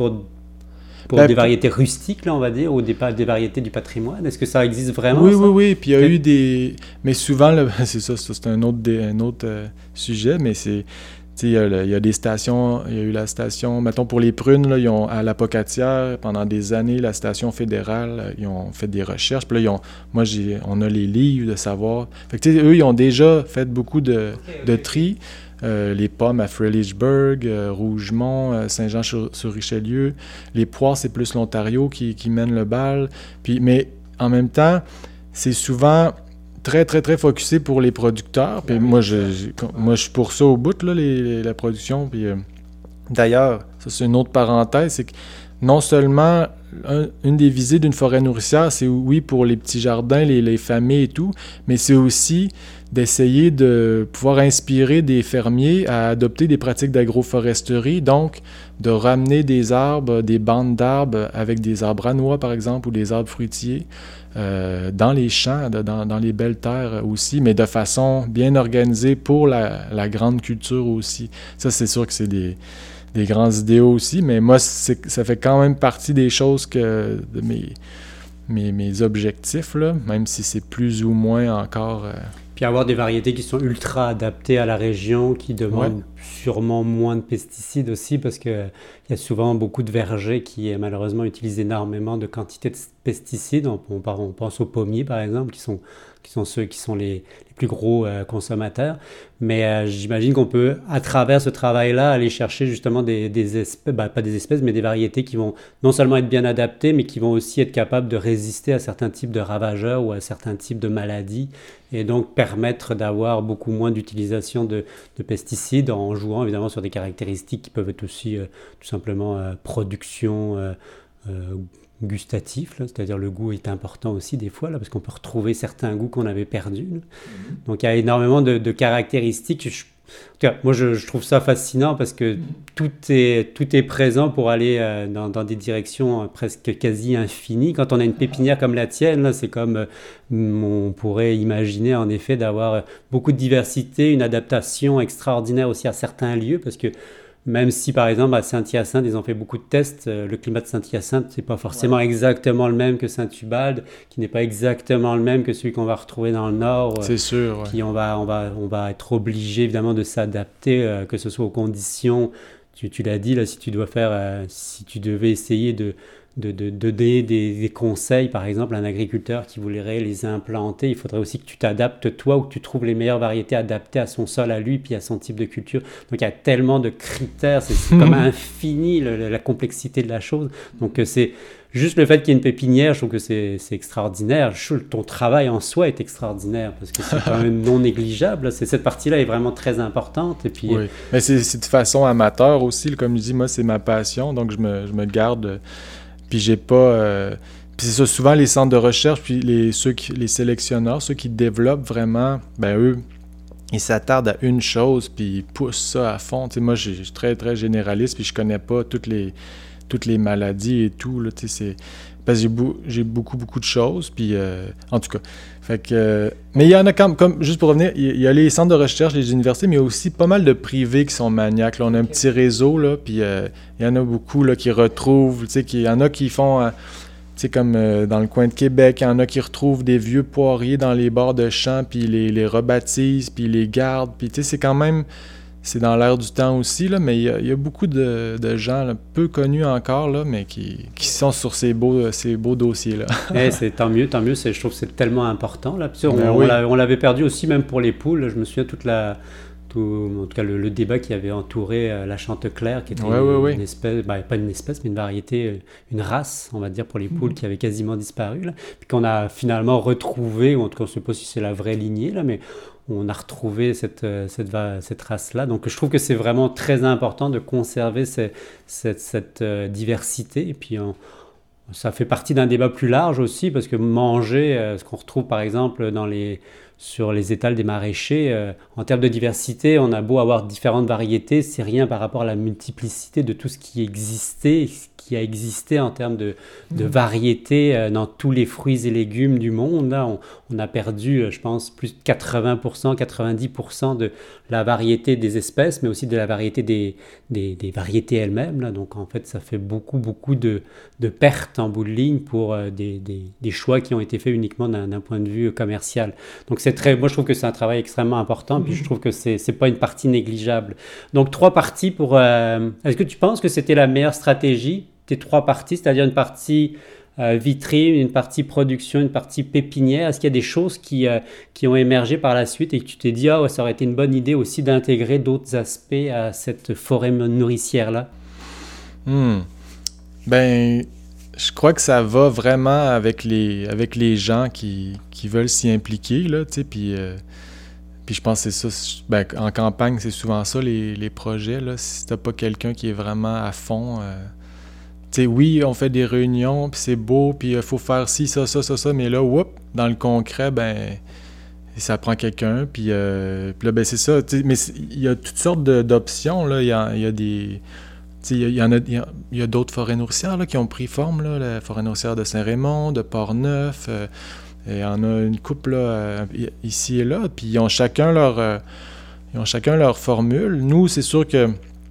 variétés rustiques, là, on va dire, ou des variétés du patrimoine. Est-ce que ça existe vraiment? Oui. Puis il y a eu des... Mais souvent, là, c'est ça, c'est un autre sujet, mais c'est... Il y a des stations, il y a eu la station, mettons pour les prunes, là, à la Pocatière, pendant des années, la station fédérale, ils ont fait des recherches. Puis là, on a les livres de savoir. Fait que, eux, ils ont déjà fait beaucoup de tri. Les pommes à Frelichburg, Rougemont, Saint-Jean-sur-Richelieu. Les poires, c'est plus l'Ontario qui mène le bal. Mais en même temps, c'est souvent... très, très, très focusé pour les producteurs. Puis moi, je suis pour ça au bout, là, la production. Puis d'ailleurs, ça, c'est une autre parenthèse, c'est que non seulement une des visées d'une forêt nourricière, c'est oui pour les petits jardins, les familles et tout, mais c'est aussi d'essayer de pouvoir inspirer des fermiers à adopter des pratiques d'agroforesterie, donc de ramener des arbres, des bandes d'arbres avec des arbres à noix, par exemple, ou des arbres fruitiers, dans les champs, dans les belles terres aussi, mais de façon bien organisée pour la grande culture aussi. Ça, c'est sûr que c'est des grands idéaux aussi, mais moi, ça fait quand même partie des choses de mes objectifs, là, même si c'est plus ou moins encore... Puis avoir des variétés qui sont ultra adaptées à la région, qui demandent sûrement moins de pesticides aussi, parce qu'il y a souvent beaucoup de vergers qui malheureusement utilisent énormément de quantités de pesticides. On pense aux pommiers par exemple, qui sont ceux qui sont les plus gros consommateurs. Mais j'imagine qu'on peut, à travers ce travail-là, aller chercher justement des espèces, pas des espèces, mais des variétés qui vont non seulement être bien adaptées, mais qui vont aussi être capables de résister à certains types de ravageurs ou à certains types de maladies, et donc permettre d'avoir beaucoup moins d'utilisation de pesticides, en jouant évidemment sur des caractéristiques qui peuvent être aussi tout simplement production gustatif, là, c'est-à-dire le goût est important aussi des fois, là, parce qu'on peut retrouver certains goûts qu'on avait perdus. Donc il y a énormément de caractéristiques. tout cas, moi, je trouve ça fascinant parce que tout est présent pour aller dans des directions presque quasi infinies. Quand on a une pépinière comme la tienne, là, c'est comme on pourrait imaginer en effet d'avoir beaucoup de diversité, une adaptation extraordinaire aussi à certains lieux parce que même si, par exemple, à Saint-Hyacinthe, ils ont fait beaucoup de tests, le climat de Saint-Hyacinthe, c'est pas forcément exactement le même que Saint-Ubalde, qui n'est pas exactement le même que celui qu'on va retrouver dans le Nord. C'est sûr, ouais. Puis on va être obligé, évidemment, de s'adapter, que ce soit aux conditions. Tu l'as dit, là, si tu devais essayer de donner des conseils, par exemple, à un agriculteur qui voudrait les implanter, il faudrait aussi que tu t'adaptes, toi, ou que tu trouves les meilleures variétés adaptées à son sol, à lui, puis à son type de culture. Donc, il y a tellement de critères, c'est comme infini la complexité de la chose. Donc, c'est juste le fait qu'il y ait une pépinière, je trouve que c'est extraordinaire. Ton travail en soi est extraordinaire, parce que c'est quand même non négligeable. Cette partie-là est vraiment très importante. Et puis, oui, mais c'est de façon amateur aussi, comme je dis, moi, c'est ma passion, donc je me garde... Puis j'ai pas... Puis c'est ça, souvent les centres de recherche, puis les sélectionneurs, ceux qui développent vraiment, ben eux, ils s'attardent à une chose, puis ils poussent ça à fond. Tu sais, moi, je suis très, très généraliste, puis je connais pas toutes les maladies et tout, là, tu sais, parce que j'ai beaucoup, beaucoup de choses, puis en tout cas... Fait que, mais il y en a comme juste pour revenir, il y a les centres de recherche, les universités, mais il y a aussi pas mal de privés qui sont maniaques. Là, on a un petit réseau, là, puis il y en a beaucoup là, qui retrouvent, tu sais, il y en a qui font, tu sais, comme dans le coin de Québec, il y en a qui retrouvent des vieux poiriers dans les bords de champs, puis les rebaptisent, puis les gardent, puis tu sais, c'est quand même... C'est dans l'air du temps aussi, là, mais il y a beaucoup de gens là, peu connus encore, là, mais qui sont sur ces beaux dossiers-là. C'est tant mieux, je trouve que c'est tellement important. Là. Puis on l'avait perdu aussi même pour les poules. Là, je me souviens en tout cas le débat qui avait entouré la Chanteclair, qui était une espèce, pas une espèce, mais une variété, une race, on va dire, pour les poules qui avait quasiment disparu. Là. Puis qu'on a finalement retrouvé, ou en tout cas on ne sait pas si c'est la vraie lignée, là, mais on a retrouvé cette race-là. Donc je trouve que c'est vraiment très important de conserver cette diversité. Et puis ça fait partie d'un débat plus large aussi, parce que manger, ce qu'on retrouve par exemple sur les étals des maraîchers, en termes de diversité, on a beau avoir différentes variétés, c'est rien par rapport à la multiplicité de tout ce qui qui a existé en termes de variétés dans tous les fruits et légumes du monde. Là, on a perdu, je pense, plus de 80%, 90% de la variété des espèces, mais aussi de la variété des variétés elles-mêmes. Là. Donc, en fait, ça fait beaucoup, beaucoup de pertes en bout de ligne pour des choix qui ont été faits uniquement d'un point de vue commercial. Donc, moi, je trouve que c'est un travail extrêmement important, puis je trouve que c'est pas une partie négligeable. Donc, 3 parties pour... Est-ce que tu penses que c'était la meilleure stratégie, tes 3 parties, c'est-à-dire une partie vitrine, une partie production, une partie pépinière? Est-ce qu'il y a des choses qui ont émergé par la suite et que tu t'es dit, ça aurait été une bonne idée aussi d'intégrer d'autres aspects à cette forêt nourricière-là? Ben, je crois que ça va vraiment avec les gens qui veulent s'y impliquer, là, tu sais, puis je pense que c'est ça, ben, en campagne, c'est souvent ça, les projets, là, si t'as pas quelqu'un qui est vraiment à fond... Tu sais, oui, on fait des réunions, puis c'est beau, puis il faut faire ci, ça, mais là, dans le concret, ben, ça prend quelqu'un, puis là, ben, c'est ça, tu sais, mais il y a toutes sortes d'options, là, il y a des... Tu sais, il y a d'autres forêts nourricières, là, qui ont pris forme, là, la forêt nourricière de Saint-Raymond, de Portneuf, il y en a une couple, là, ici et là, puis ils ont chacun leur formule. Nous, c'est sûr que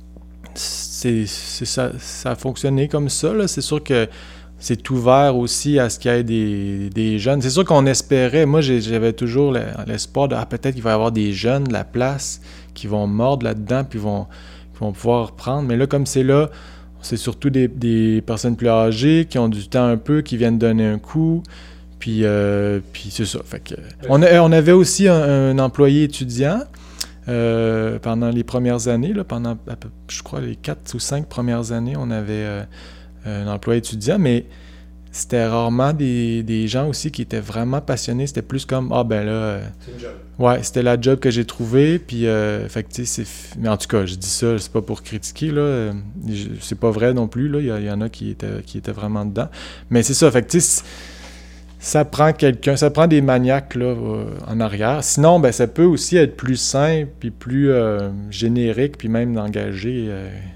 ça a fonctionné comme ça, là. C'est sûr que c'est ouvert aussi à ce qu'il y ait des jeunes. C'est sûr qu'on espérait, moi j'avais toujours l'espoir de peut-être qu'il va y avoir des jeunes de la place qui vont mordre là-dedans puis vont pouvoir prendre. Mais là, comme c'est là, c'est surtout des personnes plus âgées qui ont du temps un peu, qui viennent donner un coup. Puis c'est ça. Fait que, on avait aussi un employé étudiant. Pendant les premières années, là, pendant, je crois, les 4 ou 5 premières années, on avait un emploi étudiant, mais c'était rarement des gens aussi qui étaient vraiment passionnés. C'était plus comme, ben là... c'est une job. Ouais, c'était la job que j'ai trouvée, puis, fait que, tu sais, mais en tout cas, je dis ça, c'est pas pour critiquer, là, c'est pas vrai non plus, là, il y en a qui étaient vraiment dedans. Mais c'est ça, fait que, tu sais, ça prend quelqu'un, ça prend des maniaques là, en arrière. Sinon, ben, ça peut aussi être plus simple, puis plus générique, puis même d'engager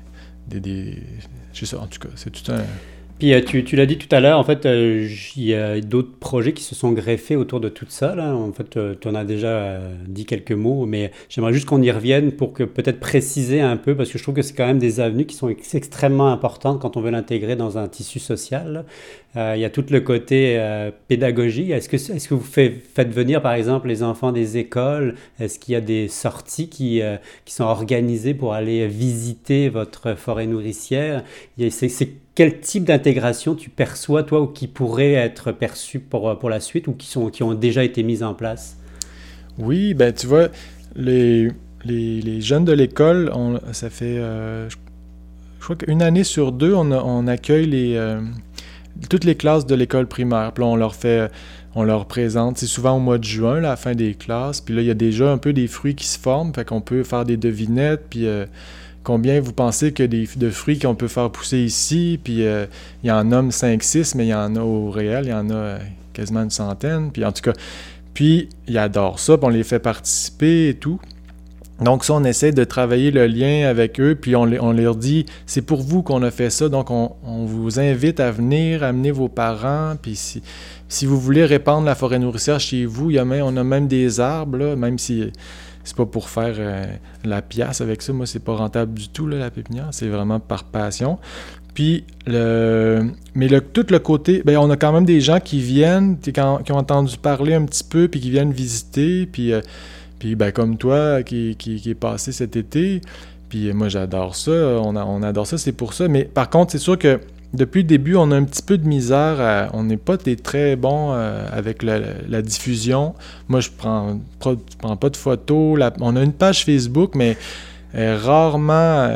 je sais, en tout cas, c'est tout un... Puis tu l'as dit tout à l'heure, en fait, il y a d'autres projets qui se sont greffés autour de tout ça, là. En fait, tu en as déjà dit quelques mots, mais j'aimerais juste qu'on y revienne pour que peut-être préciser un peu, parce que je trouve que c'est quand même des avenues qui sont extrêmement importantes quand on veut l'intégrer dans un tissu social, là. Il y a tout le côté pédagogie. Est-ce que vous faites venir, par exemple, les enfants des écoles? Est-ce qu'il y a des sorties qui sont organisées pour aller visiter votre forêt nourricière? C'est quel type d'intégration tu perçois, toi, ou qui pourrait être perçu pour la suite, ou qui ont déjà été mises en place? Oui, ben tu vois, les jeunes de l'école, ça fait, je crois qu'une année sur deux, on accueille toutes les classes de l'école primaire. Puis là, on leur présente, c'est souvent au mois de juin, là, à la fin des classes. Puis là, il y a déjà un peu des fruits qui se forment, fait qu'on peut faire des devinettes, puis... combien vous pensez que de fruits qu'on peut faire pousser ici, puis il y en nomme 5-6, mais il y en a au réel, il y en a quasiment une centaine, puis en tout cas, puis ils adorent ça, puis on les fait participer et tout. Donc ça, on essaie de travailler le lien avec eux, puis on leur dit, c'est pour vous qu'on a fait ça, donc on vous invite à venir, amener vos parents, puis si vous voulez répandre la forêt nourricière chez vous, on a même des arbres, là, même si... C'est pas pour faire la pièce avec ça. Moi, c'est pas rentable du tout, là, la pépinière. C'est vraiment par passion. Puis, tout le côté... Ben, on a quand même des gens qui viennent, qui ont entendu parler un petit peu, puis qui viennent visiter. Puis ben, comme toi, qui est passé cet été. Puis moi, j'adore ça. On adore ça, c'est pour ça. Mais par contre, c'est sûr que depuis le début, on a un petit peu de misère. On n'est pas très bons avec la diffusion. Moi, je prends pas de photos. On a une page Facebook, mais rarement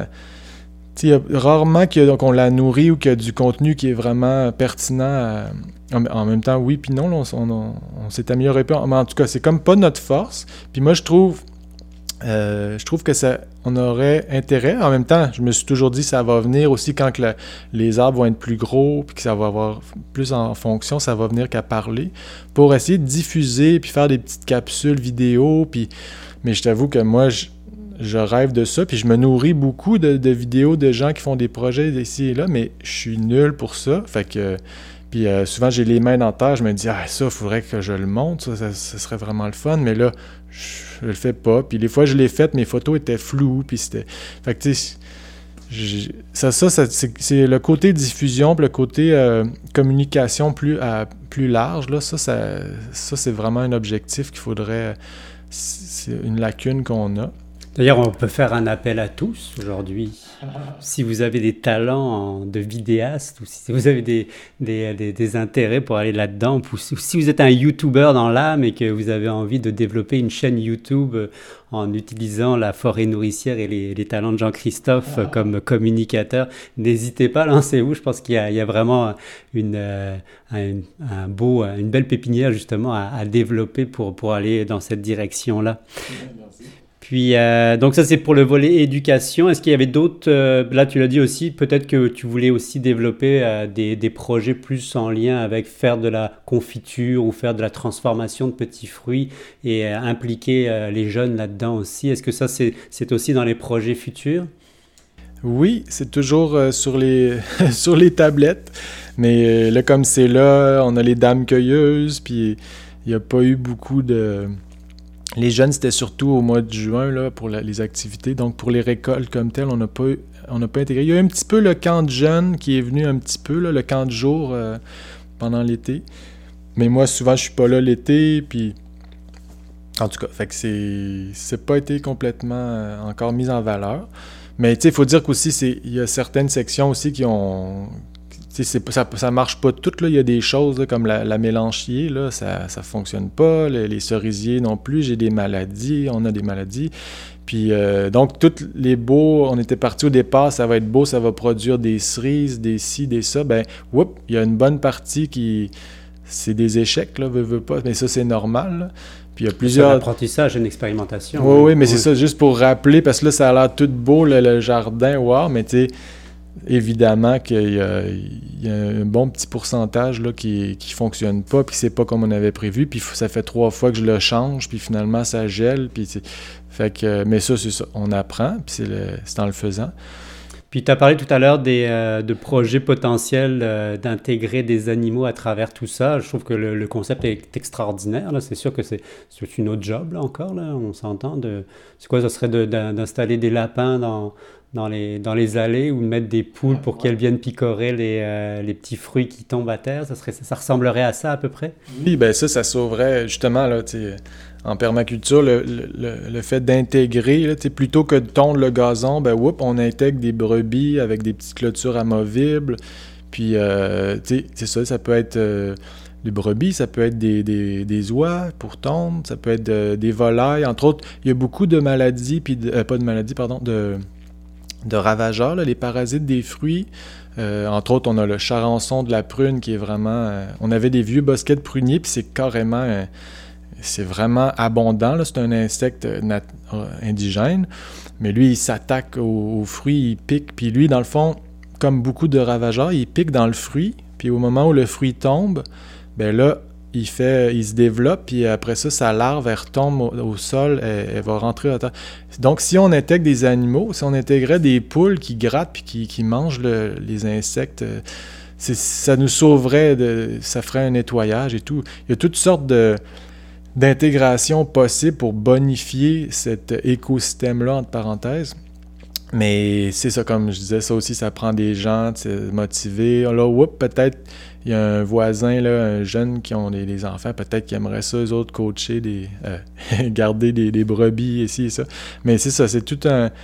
qu'on la nourrit ou qu'il y a du contenu qui est vraiment pertinent. En même temps, oui, puis non, là, on s'est amélioré un peu. Mais en tout cas, c'est comme pas notre force. Puis moi, je trouve que on aurait intérêt. En même temps, je me suis toujours dit que ça va venir aussi quand les arbres vont être plus gros, puis que ça va avoir plus en fonction, ça va venir qu'à parler, pour essayer de diffuser, puis faire des petites capsules vidéo. Mais je t'avoue que moi, je rêve de ça, puis je me nourris beaucoup de vidéos de gens qui font des projets ici et là, mais je suis nul pour ça. Fait que... Puis souvent, j'ai les mains dans terre, je me dis « Ah, ça, il faudrait que je le montre, ça serait vraiment le fun. » Mais là, je le fais pas. Puis les fois, je l'ai fait, mes photos étaient floues, puis c'était... Fait que, tu sais, c'est le côté diffusion, puis le côté communication plus large, là, ça, c'est vraiment un objectif qu'il faudrait... C'est une lacune qu'on a. D'ailleurs, on peut faire un appel à tous aujourd'hui. Si vous avez des talents de vidéaste, ou si vous avez des intérêts pour aller là-dedans, ou si vous êtes un YouTuber dans l'âme et que vous avez envie de développer une chaîne YouTube en utilisant la forêt nourricière et les talents de Jean-Christophe comme communicateur, n'hésitez pas, lancez-vous. Je pense qu'il y a vraiment une belle pépinière justement à développer pour aller dans cette direction-là. Puis, donc ça, c'est pour le volet éducation. Est-ce qu'il y avait d'autres... là, tu l'as dit aussi, peut-être que tu voulais aussi développer des projets plus en lien avec faire de la confiture ou faire de la transformation de petits fruits et impliquer les jeunes là-dedans aussi. Est-ce que ça, c'est aussi dans les projets futurs? Oui, c'est toujours sur les tablettes. Mais là, comme c'est là, on a les dames cueilleuses, puis il n'y a pas eu beaucoup de... Les jeunes, c'était surtout au mois de juin là, pour les activités. Donc, pour les récoltes comme telles, on n'a pas intégré. Il y a eu un petit peu le camp de jeunes qui est venu un petit peu, là, le camp de jour pendant l'été. Mais moi, souvent, je suis pas là l'été. Puis, en tout cas, fait que c'est pas été complètement encore mis en valeur. Mais, tu sais, il faut dire qu'aussi, il y a certaines sections aussi qui ont... Ça marche pas tout, là. Il y a des choses là, comme la mélanchier, là, ça fonctionne pas. Les cerisiers non plus, on a des maladies. Puis donc, tous les beaux, on était parti au départ, ça va être beau, ça va produire des cerises, des ci, des ça. Ben, il y a une bonne partie qui... C'est des échecs, là, veut pas, mais ça, c'est normal, là. Puis il y a plusieurs... C'est un apprentissage, une expérimentation. Oui, mais c'est ça, juste pour rappeler, parce que là, ça a l'air tout beau, le jardin, wow, mais tu sais... évidemment qu'il y a un bon petit pourcentage là, qui fonctionne pas, puis c'est pas comme on avait prévu, puis ça fait 3 fois que je le change, puis finalement ça gèle, puis fait que, mais ça, c'est ça, on apprend, puis c'est en le faisant. Puis tu as parlé tout à l'heure de projets potentiels d'intégrer des animaux à travers tout ça. Je trouve que le concept est extraordinaire. Là. C'est sûr que c'est une autre job, là, encore. Là. On s'entend. C'est quoi, ça serait d'installer des lapins dans les allées ou de mettre des poules pour qu'elles viennent picorer les petits fruits qui tombent à terre? Ça ressemblerait à ça, à peu près? Oui, ben ça sauverait, justement, là, tu sais, en permaculture, le fait d'intégrer, là, plutôt que de tondre le gazon, ben on intègre des brebis avec des petites clôtures amovibles. Puis, c'est ça peut être des brebis, ça peut être des oies pour tondre, ça peut être des volailles. Entre autres, il y a beaucoup de maladies, puis pas de maladies, pardon, de ravageurs, là, les parasites des fruits. Entre autres, on a le charançon de la prune qui est vraiment... on avait des vieux bosquets de pruniers, puis c'est carrément... c'est vraiment abondant, là. C'est un insecte indigène, mais lui, il s'attaque aux fruits, il pique, puis lui, dans le fond, comme beaucoup de ravageurs, il pique dans le fruit, puis au moment où le fruit tombe, ben là, il se développe, puis après ça, sa larve, elle retombe au sol, elle va rentrer à terre. Donc, si on intègre des animaux, si on intégrait des poules qui grattent puis qui mangent les insectes, ça nous sauverait, ça ferait un nettoyage et tout. Il y a toutes sortes d'intégration possible pour bonifier cet écosystème-là, entre parenthèses. Mais c'est ça, comme je disais, ça aussi, ça prend des gens motivés. Là, peut-être, il y a un voisin, là, un jeune qui ont des enfants, peut-être qu'ils aimeraient ça, eux autres, coacher, garder des brebis, ici et ça. Mais c'est ça, c'est tout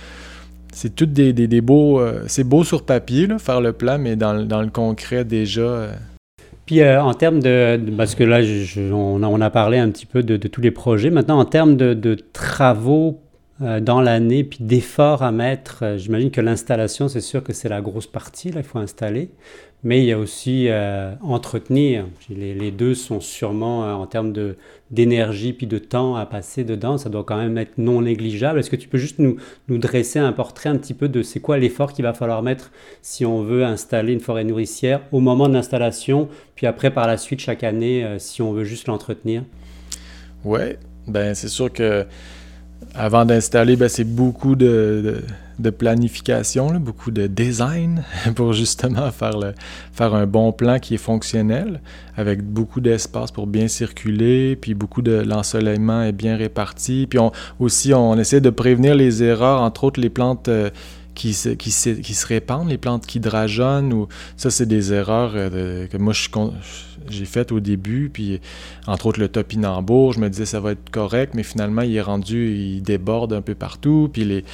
des beaux... c'est beau sur papier, là, faire le plan, mais dans le concret, déjà... Puis en termes parce que là, on a parlé un petit peu de tous les projets. Maintenant, en termes de travaux dans l'année, puis d'efforts à mettre, j'imagine que l'installation, c'est sûr que c'est la grosse partie, là, il faut installer. Mais il y a aussi entretenir. Les deux sont sûrement, en termes d'énergie puis de temps à passer dedans, ça doit quand même être non négligeable. Est-ce que tu peux juste nous dresser un portrait un petit peu de c'est quoi l'effort qu'il va falloir mettre si on veut installer une forêt nourricière au moment de l'installation, puis après par la suite chaque année si on veut juste l'entretenir? Ouais, ben c'est sûr que avant d'installer, ben, c'est beaucoup de planification, là, beaucoup de design pour justement faire un bon plan qui est fonctionnel, avec beaucoup d'espace pour bien circuler, puis l'ensoleillement est bien réparti. Puis on essaie de prévenir les erreurs, entre autres les plantes qui se répandent, les plantes qui drageonnent. Ça, c'est des erreurs que moi, j'ai faites au début. Puis, entre autres, le topinambour, je me disais ça va être correct, mais finalement, il déborde un peu partout. Puis,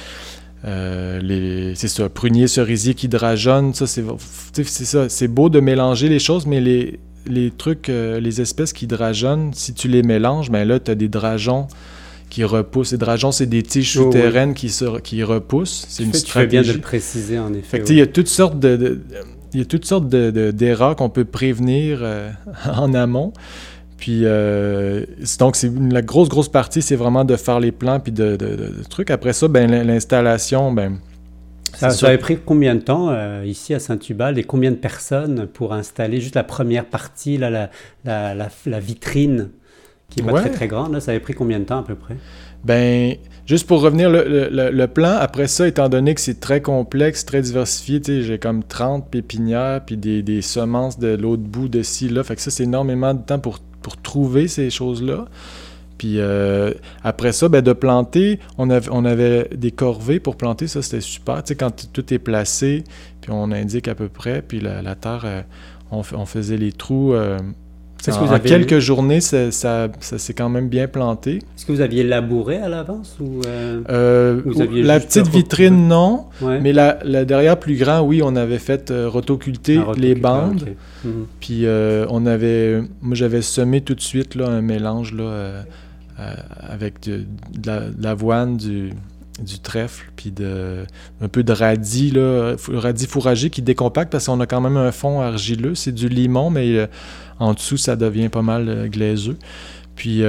c'est ça, prunier cerisier qui drageonne. Ça, c'est ça. C'est beau de mélanger les choses, mais les trucs, les espèces qui dragonnent, si tu les mélanges, ben là, tu as des drageons qui repoussent. Les drageons, c'est des tiges souterraines qui repoussent. C'est une stratégie. Tu fais bien de le préciser, en effet. Fait que, il y a toutes sortes d'erreurs qu'on peut prévenir en amont. Puis, donc, la grosse partie, c'est vraiment de faire les plans puis de trucs. Après ça, ben, l'installation, ben... Ça avait pris combien de temps ici à Saint-Tubal et combien de personnes pour installer juste la première partie, là, la vitrine qui n'est pas très, très grande, là, ça avait pris combien de temps à peu près? Ben, juste pour revenir, le plan, après ça, étant donné que c'est très complexe, très diversifié, j'ai comme 30 pépinières, puis des semences de l'autre bout de ci, là, fait que ça, c'est énormément de temps pour trouver ces choses-là. Puis après ça, ben, de planter, on avait des corvées pour planter, ça, c'était super, quand tout est placé, puis on indique à peu près, puis la terre, on faisait les trous... En quelques journées, ça s'est quand même bien planté. Est-ce que vous aviez labouré à l'avance ou la petite vitrine, non. Ouais. Mais la derrière plus grand, oui, on avait fait rotoculter les bandes. Okay. Mm-hmm. Puis moi, j'avais semé tout de suite là, un mélange là, avec de l'avoine, du trèfle, puis un peu de radis, là, radis fourragé qui décompacte parce qu'on a quand même un fond argileux. C'est du limon, mais en dessous, ça devient pas mal glaiseux. Puis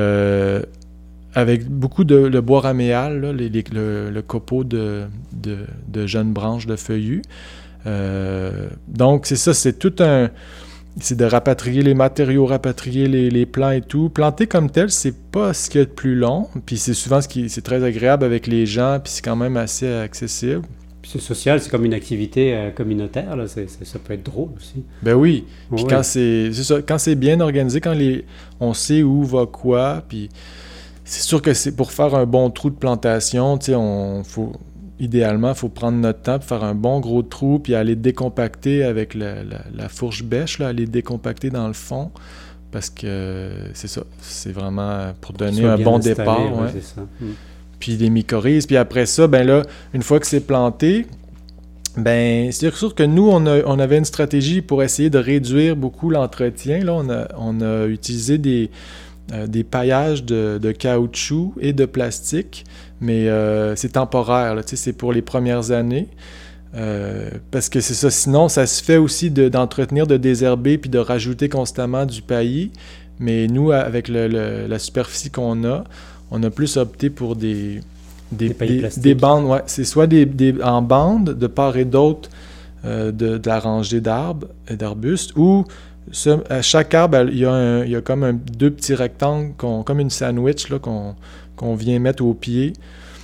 avec beaucoup de bois raméal, là, le copeau de jeunes branches de feuillus, Donc, c'est ça, c'est tout un... C'est de rapatrier les matériaux, rapatrier les plants et tout. Planter comme tel, c'est pas ce qu'il y a de plus long. Puis c'est souvent c'est très agréable avec les gens, puis c'est quand même assez accessible. Puis c'est social, c'est comme une activité communautaire, là. Ça peut être drôle aussi. Ben oui. Puis Ouais. quand c'est bien organisé, on sait où va quoi, puis c'est sûr que c'est pour faire un bon trou de plantation, tu sais, idéalement, il faut prendre notre temps pour faire un bon gros trou, puis aller décompacter avec la fourche bêche, là, aller décompacter dans le fond, parce que c'est ça, c'est vraiment pour donner un bon départ. Ouais. C'est ça. Puis les mycorhizes, puis après ça, ben là, une fois que c'est planté, ben c'est sûr que nous, on avait une stratégie pour essayer de réduire beaucoup l'entretien. Là, on a utilisé des paillages de caoutchouc et de plastique, mais c'est temporaire, là, c'est pour les premières années. Parce que c'est ça, sinon ça se fait aussi d'entretenir, de désherber puis de rajouter constamment du paillis, mais nous, avec la superficie qu'on a, on a plus opté pour des bandes, ouais, c'est soit en bandes de part et d'autre de la rangée d'arbres et d'arbustes, ou à chaque arbre, il y a comme deux petits rectangles, comme une sandwich là, qu'on vient mettre au pied,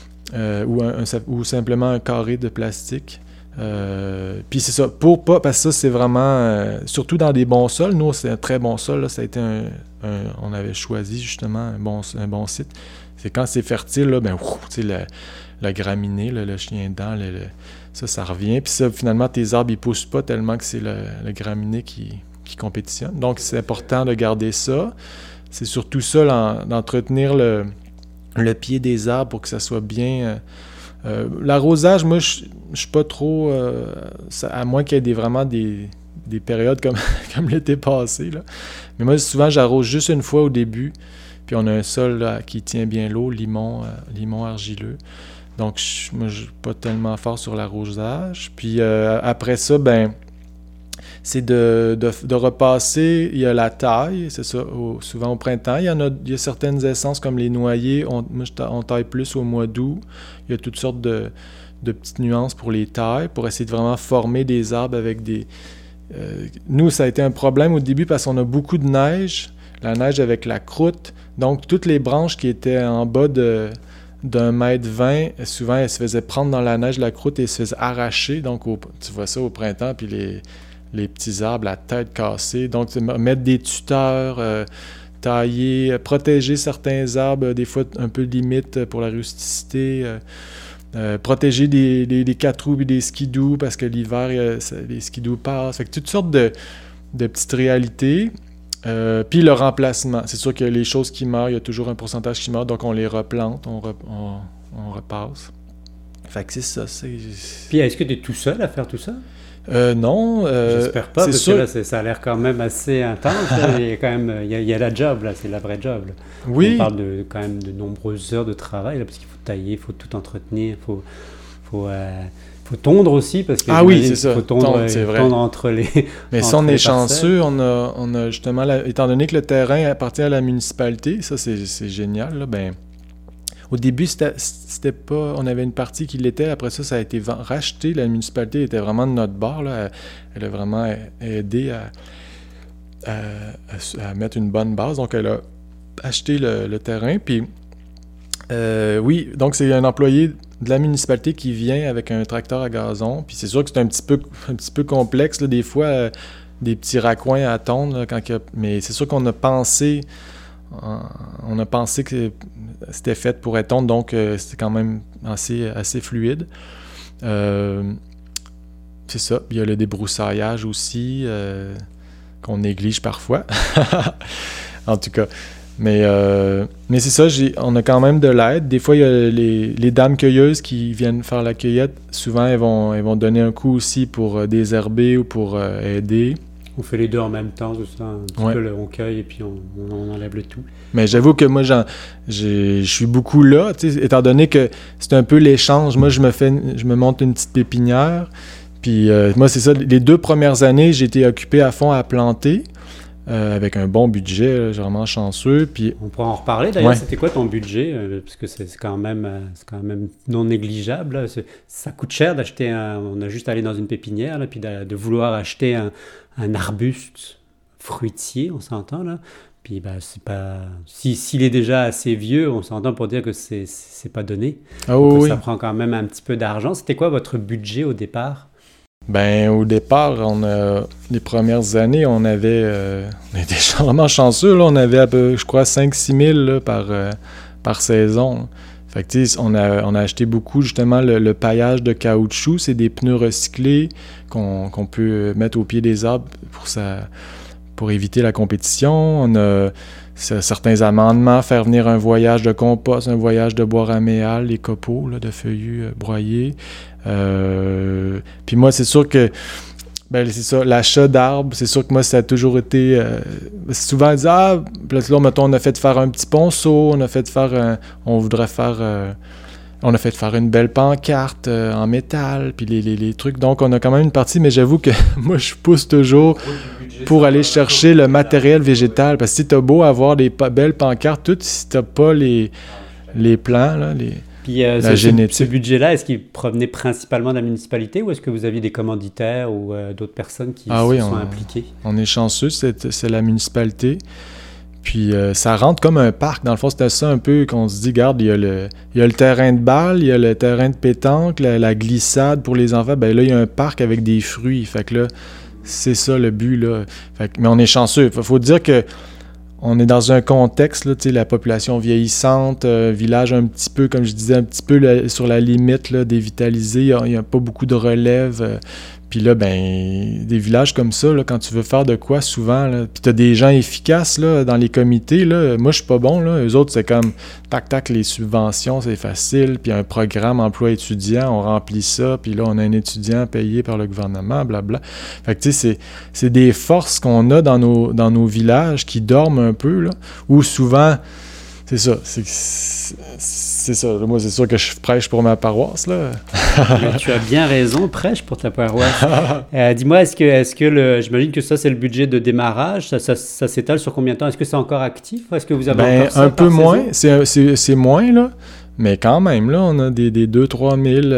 ou simplement un carré de plastique. Puis c'est ça, parce que ça c'est vraiment, surtout dans des bons sols, nous c'est un très bon sol, là, ça a été on avait choisi justement un bon site. C'est quand c'est fertile, là, ben, tu sais, la graminée, là, le chien dent, ça revient. Puis ça, finalement, tes arbres, ils poussent pas tellement que c'est le graminé qui compétitionne. Donc, c'est important de garder ça. C'est surtout ça, d'entretenir le pied des arbres pour que ça soit bien... l'arrosage, moi, je suis pas trop... à moins qu'il y ait vraiment des périodes comme l'été passé, là. Mais moi, souvent, j'arrose juste une fois au début. Puis on a un sol là, qui tient bien l'eau, limon argileux. Donc, moi, je suis pas tellement fort sur l'arrosage. Puis après ça, ben, c'est de repasser. Il y a la taille, c'est ça, souvent au printemps. Il y a certaines essences comme les noyers. On taille plus au mois d'août. Il y a toutes sortes de petites nuances pour les tailles, pour essayer de vraiment former des arbres avec des... nous, ça a été un problème au début parce qu'on a beaucoup de neige. La neige avec la croûte. Donc, toutes les branches qui étaient en bas d'1,20 m, souvent, elles se faisaient prendre dans la neige, la croûte, et elles se faisaient arracher. Donc, tu vois ça au printemps, puis les petits arbres, la tête cassée. Donc, mettre des tuteurs, tailler, protéger certains arbres, des fois un peu limite pour la rusticité. Protéger des 4 roues et des skidoo, parce que l'hiver, les skidoo passent. Fait que toutes sortes de petites réalités. Puis le remplacement. C'est sûr que les choses qui meurent, il y a toujours un pourcentage qui meurt, donc on les replante, on repasse. Fait que c'est ça. Puis est-ce que tu es tout seul à faire tout ça? Non. J'espère pas, parce sûr. que là, ça a l'air quand même assez intense. Il y a quand même, il y a la job, là, c'est la vraie job. Là. Oui. On parle quand même de nombreuses heures de travail, là, parce qu'il faut tailler, il faut tout entretenir, il faut tondre aussi, parce que c'est ça. Faut tondre entre les... Mais si on est chanceux, on a justement, étant donné que le terrain appartient à la municipalité, ça c'est génial, là, ben, au début, c'était pas... On avait une partie qui l'était, après ça a été racheté, la municipalité était vraiment de notre bord, là, elle a vraiment aidé à mettre une bonne base, donc elle a acheté le terrain, puis oui, donc c'est un employé de la municipalité qui vient avec un tracteur à gazon. Puis c'est sûr que c'est un petit peu complexe, là, des fois, des petits raccoins à tondre, là, mais c'est sûr qu'on a pensé que c'était fait pour être tondre, donc c'était quand même assez fluide. C'est ça. Il y a le débroussaillage aussi, qu'on néglige parfois. En tout cas. Mais c'est ça, on a quand même de l'aide. Des fois, il y a les dames cueilleuses qui viennent faire la cueillette. Souvent, elles vont donner un coup aussi pour désherber ou pour aider. On fait les deux en même temps, tout ça. Un petit peu, on cueille et puis on enlève le tout. Mais j'avoue que moi, je suis beaucoup là, étant donné que c'est un peu l'échange. Moi, je me monte une petite pépinière. Puis moi, c'est ça, les 2 premières années, j'ai été occupé à fond à planter. avec un bon budget, là, j'ai vraiment chanceux. Puis, On pourra en reparler d'ailleurs. ouais. C'était quoi ton budget? Parce que c'est quand même non négligeable, là. Ça coûte cher d'acheter on a juste à aller dans une pépinière, là, puis de vouloir acheter un arbuste fruitier, on s'entend là. Puis c'est pas. S'il est déjà assez vieux, on s'entend pour dire que c'est pas donné. Ah Donc oui, ça oui. prend quand même un petit peu d'argent. C'était quoi votre budget au départ? Ben, au départ, les premières années, on était vraiment chanceux, là. On avait à peu, je crois, 5-6 000 là, par saison, là. Fait que, tu sais, on a acheté beaucoup, justement, le paillage de caoutchouc. C'est des pneus recyclés qu'on peut mettre au pied des arbres pour éviter la compétition. On a certains amendements, faire venir un voyage de compost, un voyage de bois raméal, les copeaux là, de feuillus broyés. Puis moi, c'est sûr que c'est ça, l'achat d'arbres, c'est sûr que moi, ça a toujours été... souvent, on dit, puis là, mettons, on a fait faire un petit ponceau, on a fait faire on a fait faire une belle pancarte en métal, puis les trucs. Donc, on a quand même une partie, mais j'avoue que moi, je pousse toujours pour aller chercher le matériel végétal. Parce que si t'as beau avoir des belles pancartes, tout, si t'as pas les plans, là, Puis la ce génétique. budget-là, est-ce qu'il provenait principalement de la municipalité ou est-ce que vous aviez des commanditaires ou d'autres personnes qui Ah oui, se sont impliquées? on est chanceux, c'est la municipalité. Puis ça rentre comme un parc. Dans le fond, c'était ça un peu qu'on se dit, regarde, il y a le terrain de balle, il y a le terrain de pétanque, la glissade pour les enfants. Ben là, il y a un parc avec des fruits. Fait que là, c'est ça le but, là. Mais on est chanceux. Faut dire que on est dans un contexte, là, la population vieillissante, village un petit peu, comme je disais, un petit peu sur la limite là, dévitalisé. Il n'y a pas beaucoup de relève. Puis là, des villages comme ça, là, quand tu veux faire de quoi, souvent, puis tu as des gens efficaces là, dans les comités. Là, moi, je suis pas bon. Là. Eux autres, c'est comme tac, les subventions, c'est facile. Puis un programme emploi étudiant, on remplit ça. Puis là, on a un étudiant payé par le gouvernement, blabla. Fait que tu sais, c'est des forces qu'on a dans nos villages qui dorment un peu, là, où souvent, c'est ça. C'est ça. Moi, c'est sûr que je prêche pour ma paroisse, là. Mais tu as bien raison, prêche pour ta paroisse. Dis-moi, j'imagine que ça, c'est le budget de démarrage. Ça s'étale sur combien de temps? Est-ce que c'est encore actif? Est-ce que vous avez encore ça un peu par moins. saison? C'est moins, là. Mais quand même, là, on a des 2-3 000.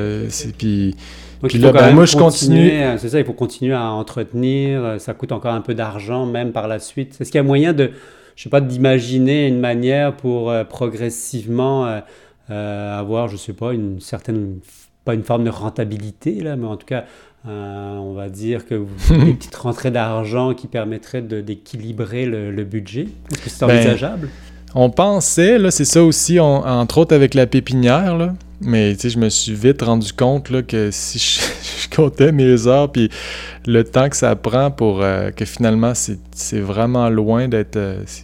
Puis Donc, puis il faut là, quand même moi, je continue. c'est ça, il faut continuer à entretenir. Ça coûte encore un peu d'argent, même par la suite. Est-ce qu'il y a moyen je sais pas, d'imaginer une manière pour progressivement avoir, je sais pas, une certaine, pas une forme de rentabilité, là, mais en tout cas, on va dire que des petites rentrées d'argent qui permettraient d'équilibrer le budget. Est-ce que c'est envisageable? On pensait, là, c'est ça aussi, entre autres avec la pépinière, là. Mais tu sais, je me suis vite rendu compte là, que si je comptais mes heures puis le temps que ça prend pour que finalement c'est vraiment loin d'être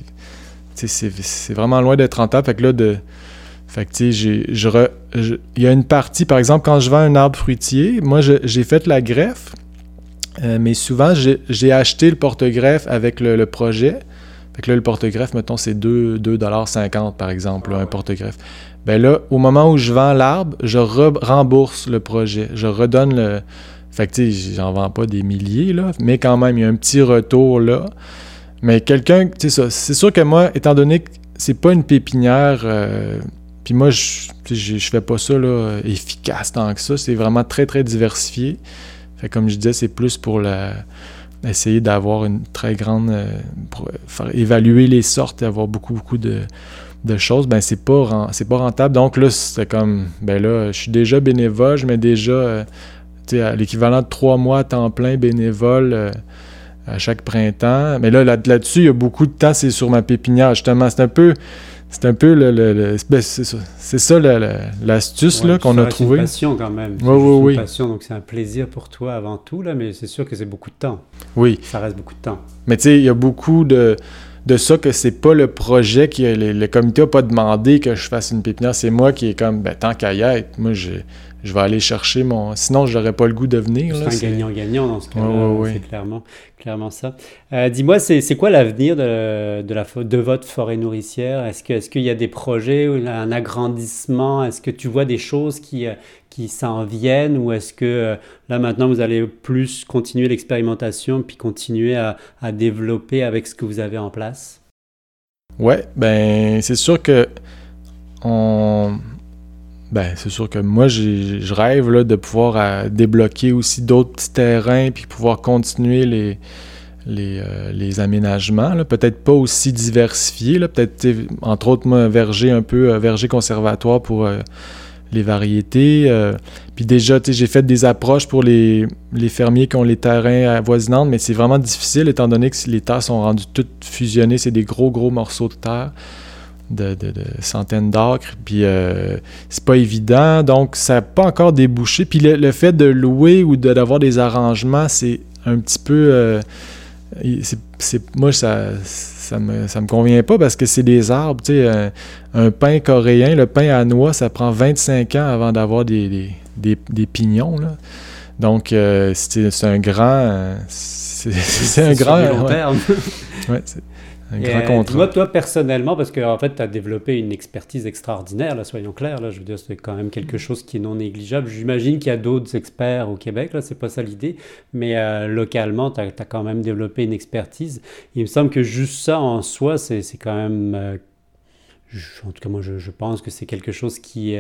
c'est vraiment loin d'être rentable. Fait que là fait que tu sais, il y a une partie, par exemple, quand je vends un arbre fruitier, moi j'ai fait la greffe, mais souvent j'ai acheté le porte-greffe avec le projet. Fait que là, le porte-greffe, mettons, c'est 2,50$ par exemple, là, un porte-greffe. Ben là, au moment où je vends l'arbre, je rembourse le projet. Je redonne le... Fait que, tu sais, j'en vends pas des milliers, là, mais quand même, il y a un petit retour, là. Mais quelqu'un, tu sais, ça, c'est sûr que moi, étant donné que c'est pas une pépinière... puis moi, je fais pas ça, là, efficace tant que ça. C'est vraiment très, très diversifié. Fait que, comme je disais, c'est plus pour essayer d'avoir une très grande... pour faire évaluer les sortes et avoir beaucoup, beaucoup de choses, c'est pas rentable. Donc là, c'était comme, là, je suis déjà bénévole, je mets déjà, à l'équivalent de 3 mois à temps plein bénévole à chaque printemps. Mais là-dessus, il y a beaucoup de temps, c'est sur ma pépinière, justement. C'est un peu c'est ça l'astuce là, qu'on a trouvée. C'est une passion quand même. Oui. Une passion, donc c'est un plaisir pour toi avant tout, là, mais c'est sûr que c'est beaucoup de temps. Oui. Ça reste beaucoup de temps. Mais tu sais, il y a beaucoup de ça que c'est pas le projet le comité n'a pas demandé que je fasse une pépinière. C'est moi qui est comme, tant qu'à y être, moi je vais aller chercher mon... Sinon, je n'aurais pas le goût de venir. C'est un gagnant-gagnant dans ce cas-là. Oui. C'est clairement ça. Dis-moi, c'est quoi l'avenir de votre forêt nourricière? Est-ce qu'il y a des projets, un agrandissement? Est-ce que tu vois des choses qui qui s'en viennent, ou est-ce que là maintenant vous allez plus continuer l'expérimentation puis continuer à développer avec ce que vous avez en place? Ouais, ben c'est sûr que c'est sûr que moi je rêve là, de pouvoir débloquer aussi d'autres petits terrains puis pouvoir continuer les aménagements, là. Peut-être pas aussi diversifiés, là. Peut-être, entre autres, moi, verger conservatoire pour les variétés. Puis déjà, j'ai fait des approches pour les fermiers qui ont les terrains avoisinants, mais c'est vraiment difficile étant donné que les terres sont rendues toutes fusionnées. C'est des gros morceaux de terre de centaines d'acres. Puis c'est pas évident, donc ça n'a pas encore débouché. Puis le fait de louer ou d'avoir des arrangements, c'est un petit peu... moi, ça me convient pas parce que c'est des arbres, tu sais, un pin coréen, le pin à noix, ça prend 25 ans avant d'avoir des pignons, là. Donc, c'est un grand... c'est un grand... Sur du long terme. Ouais, c'est un grand contrat. Dis-moi, toi, personnellement, parce que en fait, tu as développé une expertise extraordinaire, là, soyons clairs, là, je veux dire, c'est quand même quelque chose qui est non négligeable. J'imagine qu'il y a d'autres experts au Québec, là, c'est pas ça l'idée, mais localement, tu as quand même développé une expertise. Il me semble que juste ça en soi, c'est quand même... en tout cas, moi, je pense que c'est quelque chose qui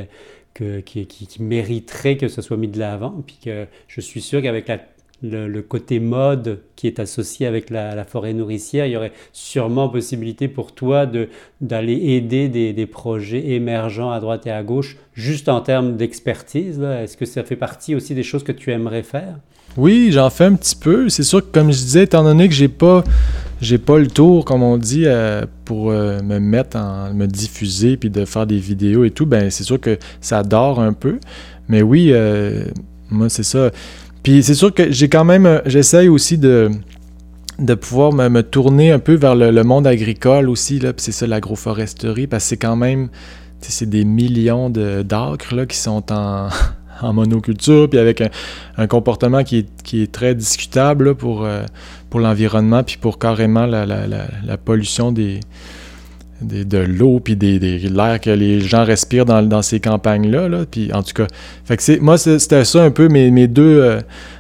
mériterait que ce soit mis de l'avant, puis que je suis sûr qu'avec le côté mode qui est associé avec la forêt nourricière, il y aurait sûrement possibilité pour toi d'aller aider des projets émergents à droite et à gauche, juste en termes d'expertise, là. Est-ce que ça fait partie aussi des choses que tu aimerais faire? Oui, j'en fais un petit peu. C'est sûr que, comme je disais, étant donné que j'ai pas le tour, comme on dit, pour me diffuser puis de faire des vidéos et tout, ben c'est sûr que ça dort un peu. Mais oui, moi, c'est ça. Puis c'est sûr que j'essaye aussi de pouvoir me tourner un peu vers le monde agricole aussi, là, puis c'est ça, l'agroforesterie, parce que c'est quand même, c'est des millions d'acres là, qui sont en monoculture, puis avec un comportement qui est très discutable là, pour l'environnement, puis pour carrément la pollution de l'eau, puis de l'air que les gens respirent dans ces campagnes-là. Là. Puis en tout cas, fait que c'était ça un peu mes deux...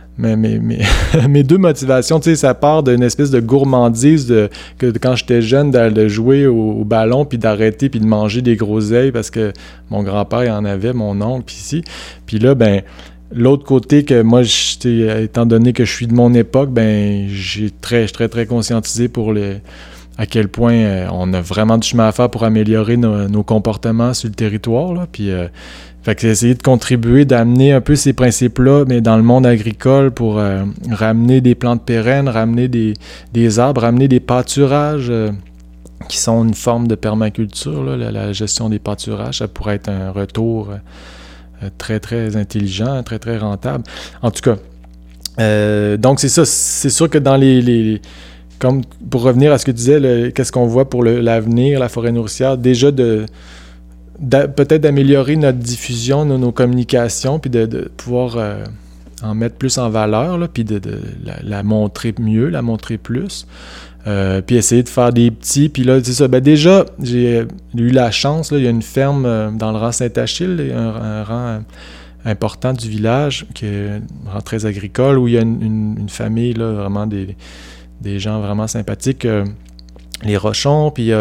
mes deux motivations, tu sais, ça part d'une espèce de gourmandise que quand j'étais jeune, de jouer au ballon, puis d'arrêter, puis de manger des groseilles, parce que mon grand-père il en avait, mon oncle, puis ici. Puis là, ben, l'autre côté que moi, étant donné que je suis de mon époque, ben, j'ai très conscientisé pour à quel point on a vraiment du chemin à faire pour améliorer nos comportements sur le territoire, là, puis... fait que j'ai essayé de contribuer, d'amener un peu ces principes-là, mais dans le monde agricole pour ramener des plantes pérennes, ramener des arbres, ramener des pâturages qui sont une forme de permaculture. Là, la gestion des pâturages, ça pourrait être un retour très, très intelligent, très, très rentable. En tout cas, donc c'est ça. C'est sûr que dans comme pour revenir à ce que tu disais, qu'est-ce qu'on voit pour l'avenir, la forêt nourricière, déjà peut-être d'améliorer notre diffusion, nos communications, puis de pouvoir en mettre plus en valeur, là, puis de la montrer mieux, la montrer plus, puis essayer de faire des petits, puis là, c'est ça, ben déjà, j'ai eu la chance, là, il y a une ferme dans le rang Saint-Achille, un rang important du village, qui est un rang très agricole, où il y a une famille, là, vraiment des gens vraiment sympathiques, les Rochons, puis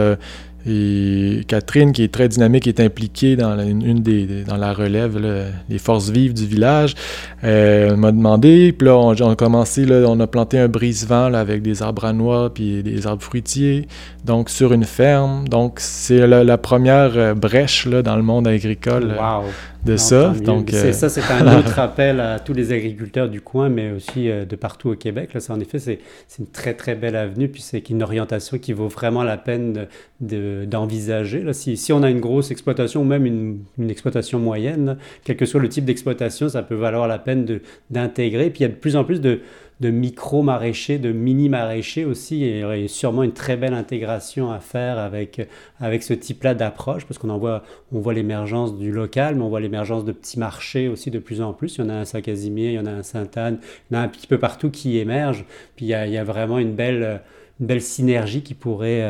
et Catherine, qui est très dynamique, est impliquée dans dans la relève, là, les forces vives du village. M'a demandé, puis là, on a commencé, là, on a planté un brise-vent là, avec des arbres à noix puis des arbres fruitiers, donc sur une ferme. Donc, c'est la première brèche là, dans le monde agricole de ça. Donc, c'est un autre appel à tous les agriculteurs du coin, mais aussi de partout au Québec. Là, en effet, c'est une très, très belle avenue, puis c'est une orientation qui vaut vraiment la peine d'envisager. Là. Si on a une grosse exploitation ou même une exploitation moyenne, là, quel que soit le type d'exploitation, ça peut valoir la peine d'intégrer. Puis il y a de plus en plus de micro-maraîchers, de mini-maraîchers aussi. Et il y aurait sûrement une très belle intégration à faire avec ce type-là d'approche, parce on voit l'émergence du local, mais on voit l'émergence de petits marchés aussi de plus en plus. Il y en a à Saint-Casimir, il y en a à Sainte-Anne, il y en a un petit peu partout qui émergent. Puis il y a vraiment une belle synergie qui pourrait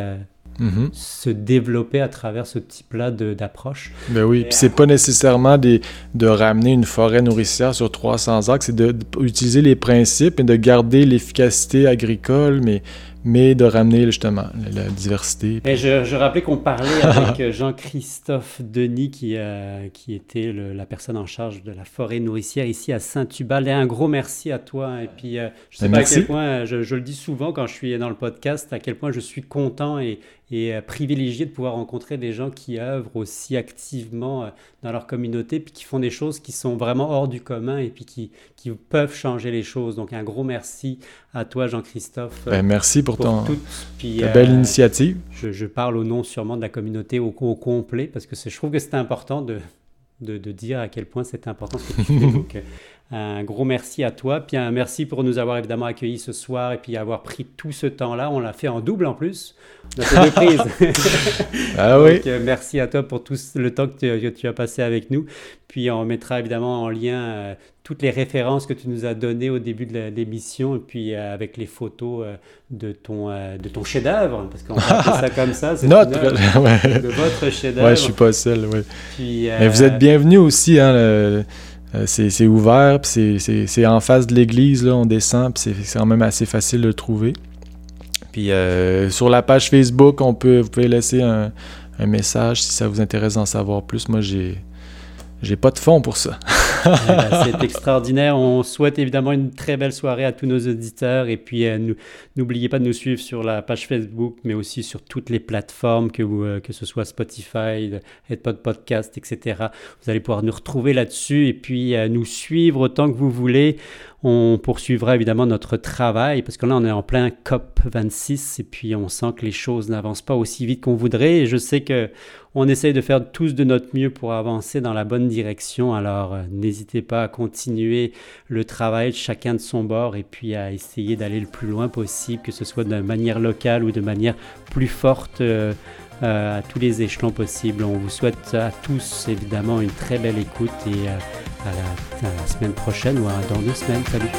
se développer à travers ce type-là d'approche. Ben oui, puis c'est pas nécessairement de ramener une forêt nourricière sur 300 acres, c'est d'utiliser les principes et de garder l'efficacité agricole, mais de ramener justement la diversité. Et je rappelais qu'on parlait avec Jean-Christophe Denis, qui était la personne en charge de la forêt nourricière ici à Saint-Tubal. Et un gros merci à toi. Et puis, je sais pas à quel point, je le dis souvent quand je suis dans le podcast, à quel point je suis content et privilégié de pouvoir rencontrer des gens qui œuvrent aussi activement dans leur communauté, puis qui font des choses qui sont vraiment hors du commun et puis qui peuvent changer les choses. Donc, un gros merci à toi, Jean-Christophe. Merci pour ta belle initiative. Je parle au nom sûrement de la communauté au complet, parce que je trouve que c'est important de dire à quel point c'est important ce que tu fais. Donc, un gros merci à toi, puis un merci pour nous avoir évidemment accueillis ce soir et puis avoir pris tout ce temps-là. On l'a fait en double en plus, notre deux prises. Ah oui. Donc, merci à toi pour tout le temps que tu as passé avec nous. Puis on mettra évidemment en lien toutes les références que tu nous as données au début de l'émission, et puis avec les photos de ton chef-d'œuvre, parce qu'on va appeler ça comme ça. C'est de votre chef-d'œuvre. Ouais, je suis pas seul. Ouais. Puis, mais vous êtes bienvenus aussi, hein. C'est ouvert, puis c'est en face de l'église, là, on descend, puis c'est quand même assez facile de le trouver. Puis sur la page Facebook, vous pouvez laisser un message si ça vous intéresse d'en savoir plus. Moi, j'ai pas de fonds pour ça. C'est extraordinaire. On souhaite évidemment une très belle soirée à tous nos auditeurs. Et puis, n'oubliez pas de nous suivre sur la page Facebook, mais aussi sur toutes les plateformes, que ce soit Spotify, Headpod Podcast, etc. Vous allez pouvoir nous retrouver là-dessus et puis nous suivre autant que vous voulez. On poursuivra évidemment notre travail, parce que là, on est en plein COP26 et puis on sent que les choses n'avancent pas aussi vite qu'on voudrait. Et je sais qu'on essaye de faire tous de notre mieux pour avancer dans la bonne direction. Alors, n'hésitez pas à continuer le travail de chacun de son bord et puis à essayer d'aller le plus loin possible, que ce soit de manière locale ou de manière plus forte à tous les échelons possibles. On vous souhaite à tous évidemment une très belle écoute et à la semaine prochaine ou dans 2 semaines. Salut!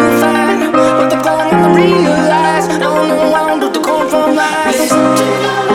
Realize, I don't know, I don't do the compromise.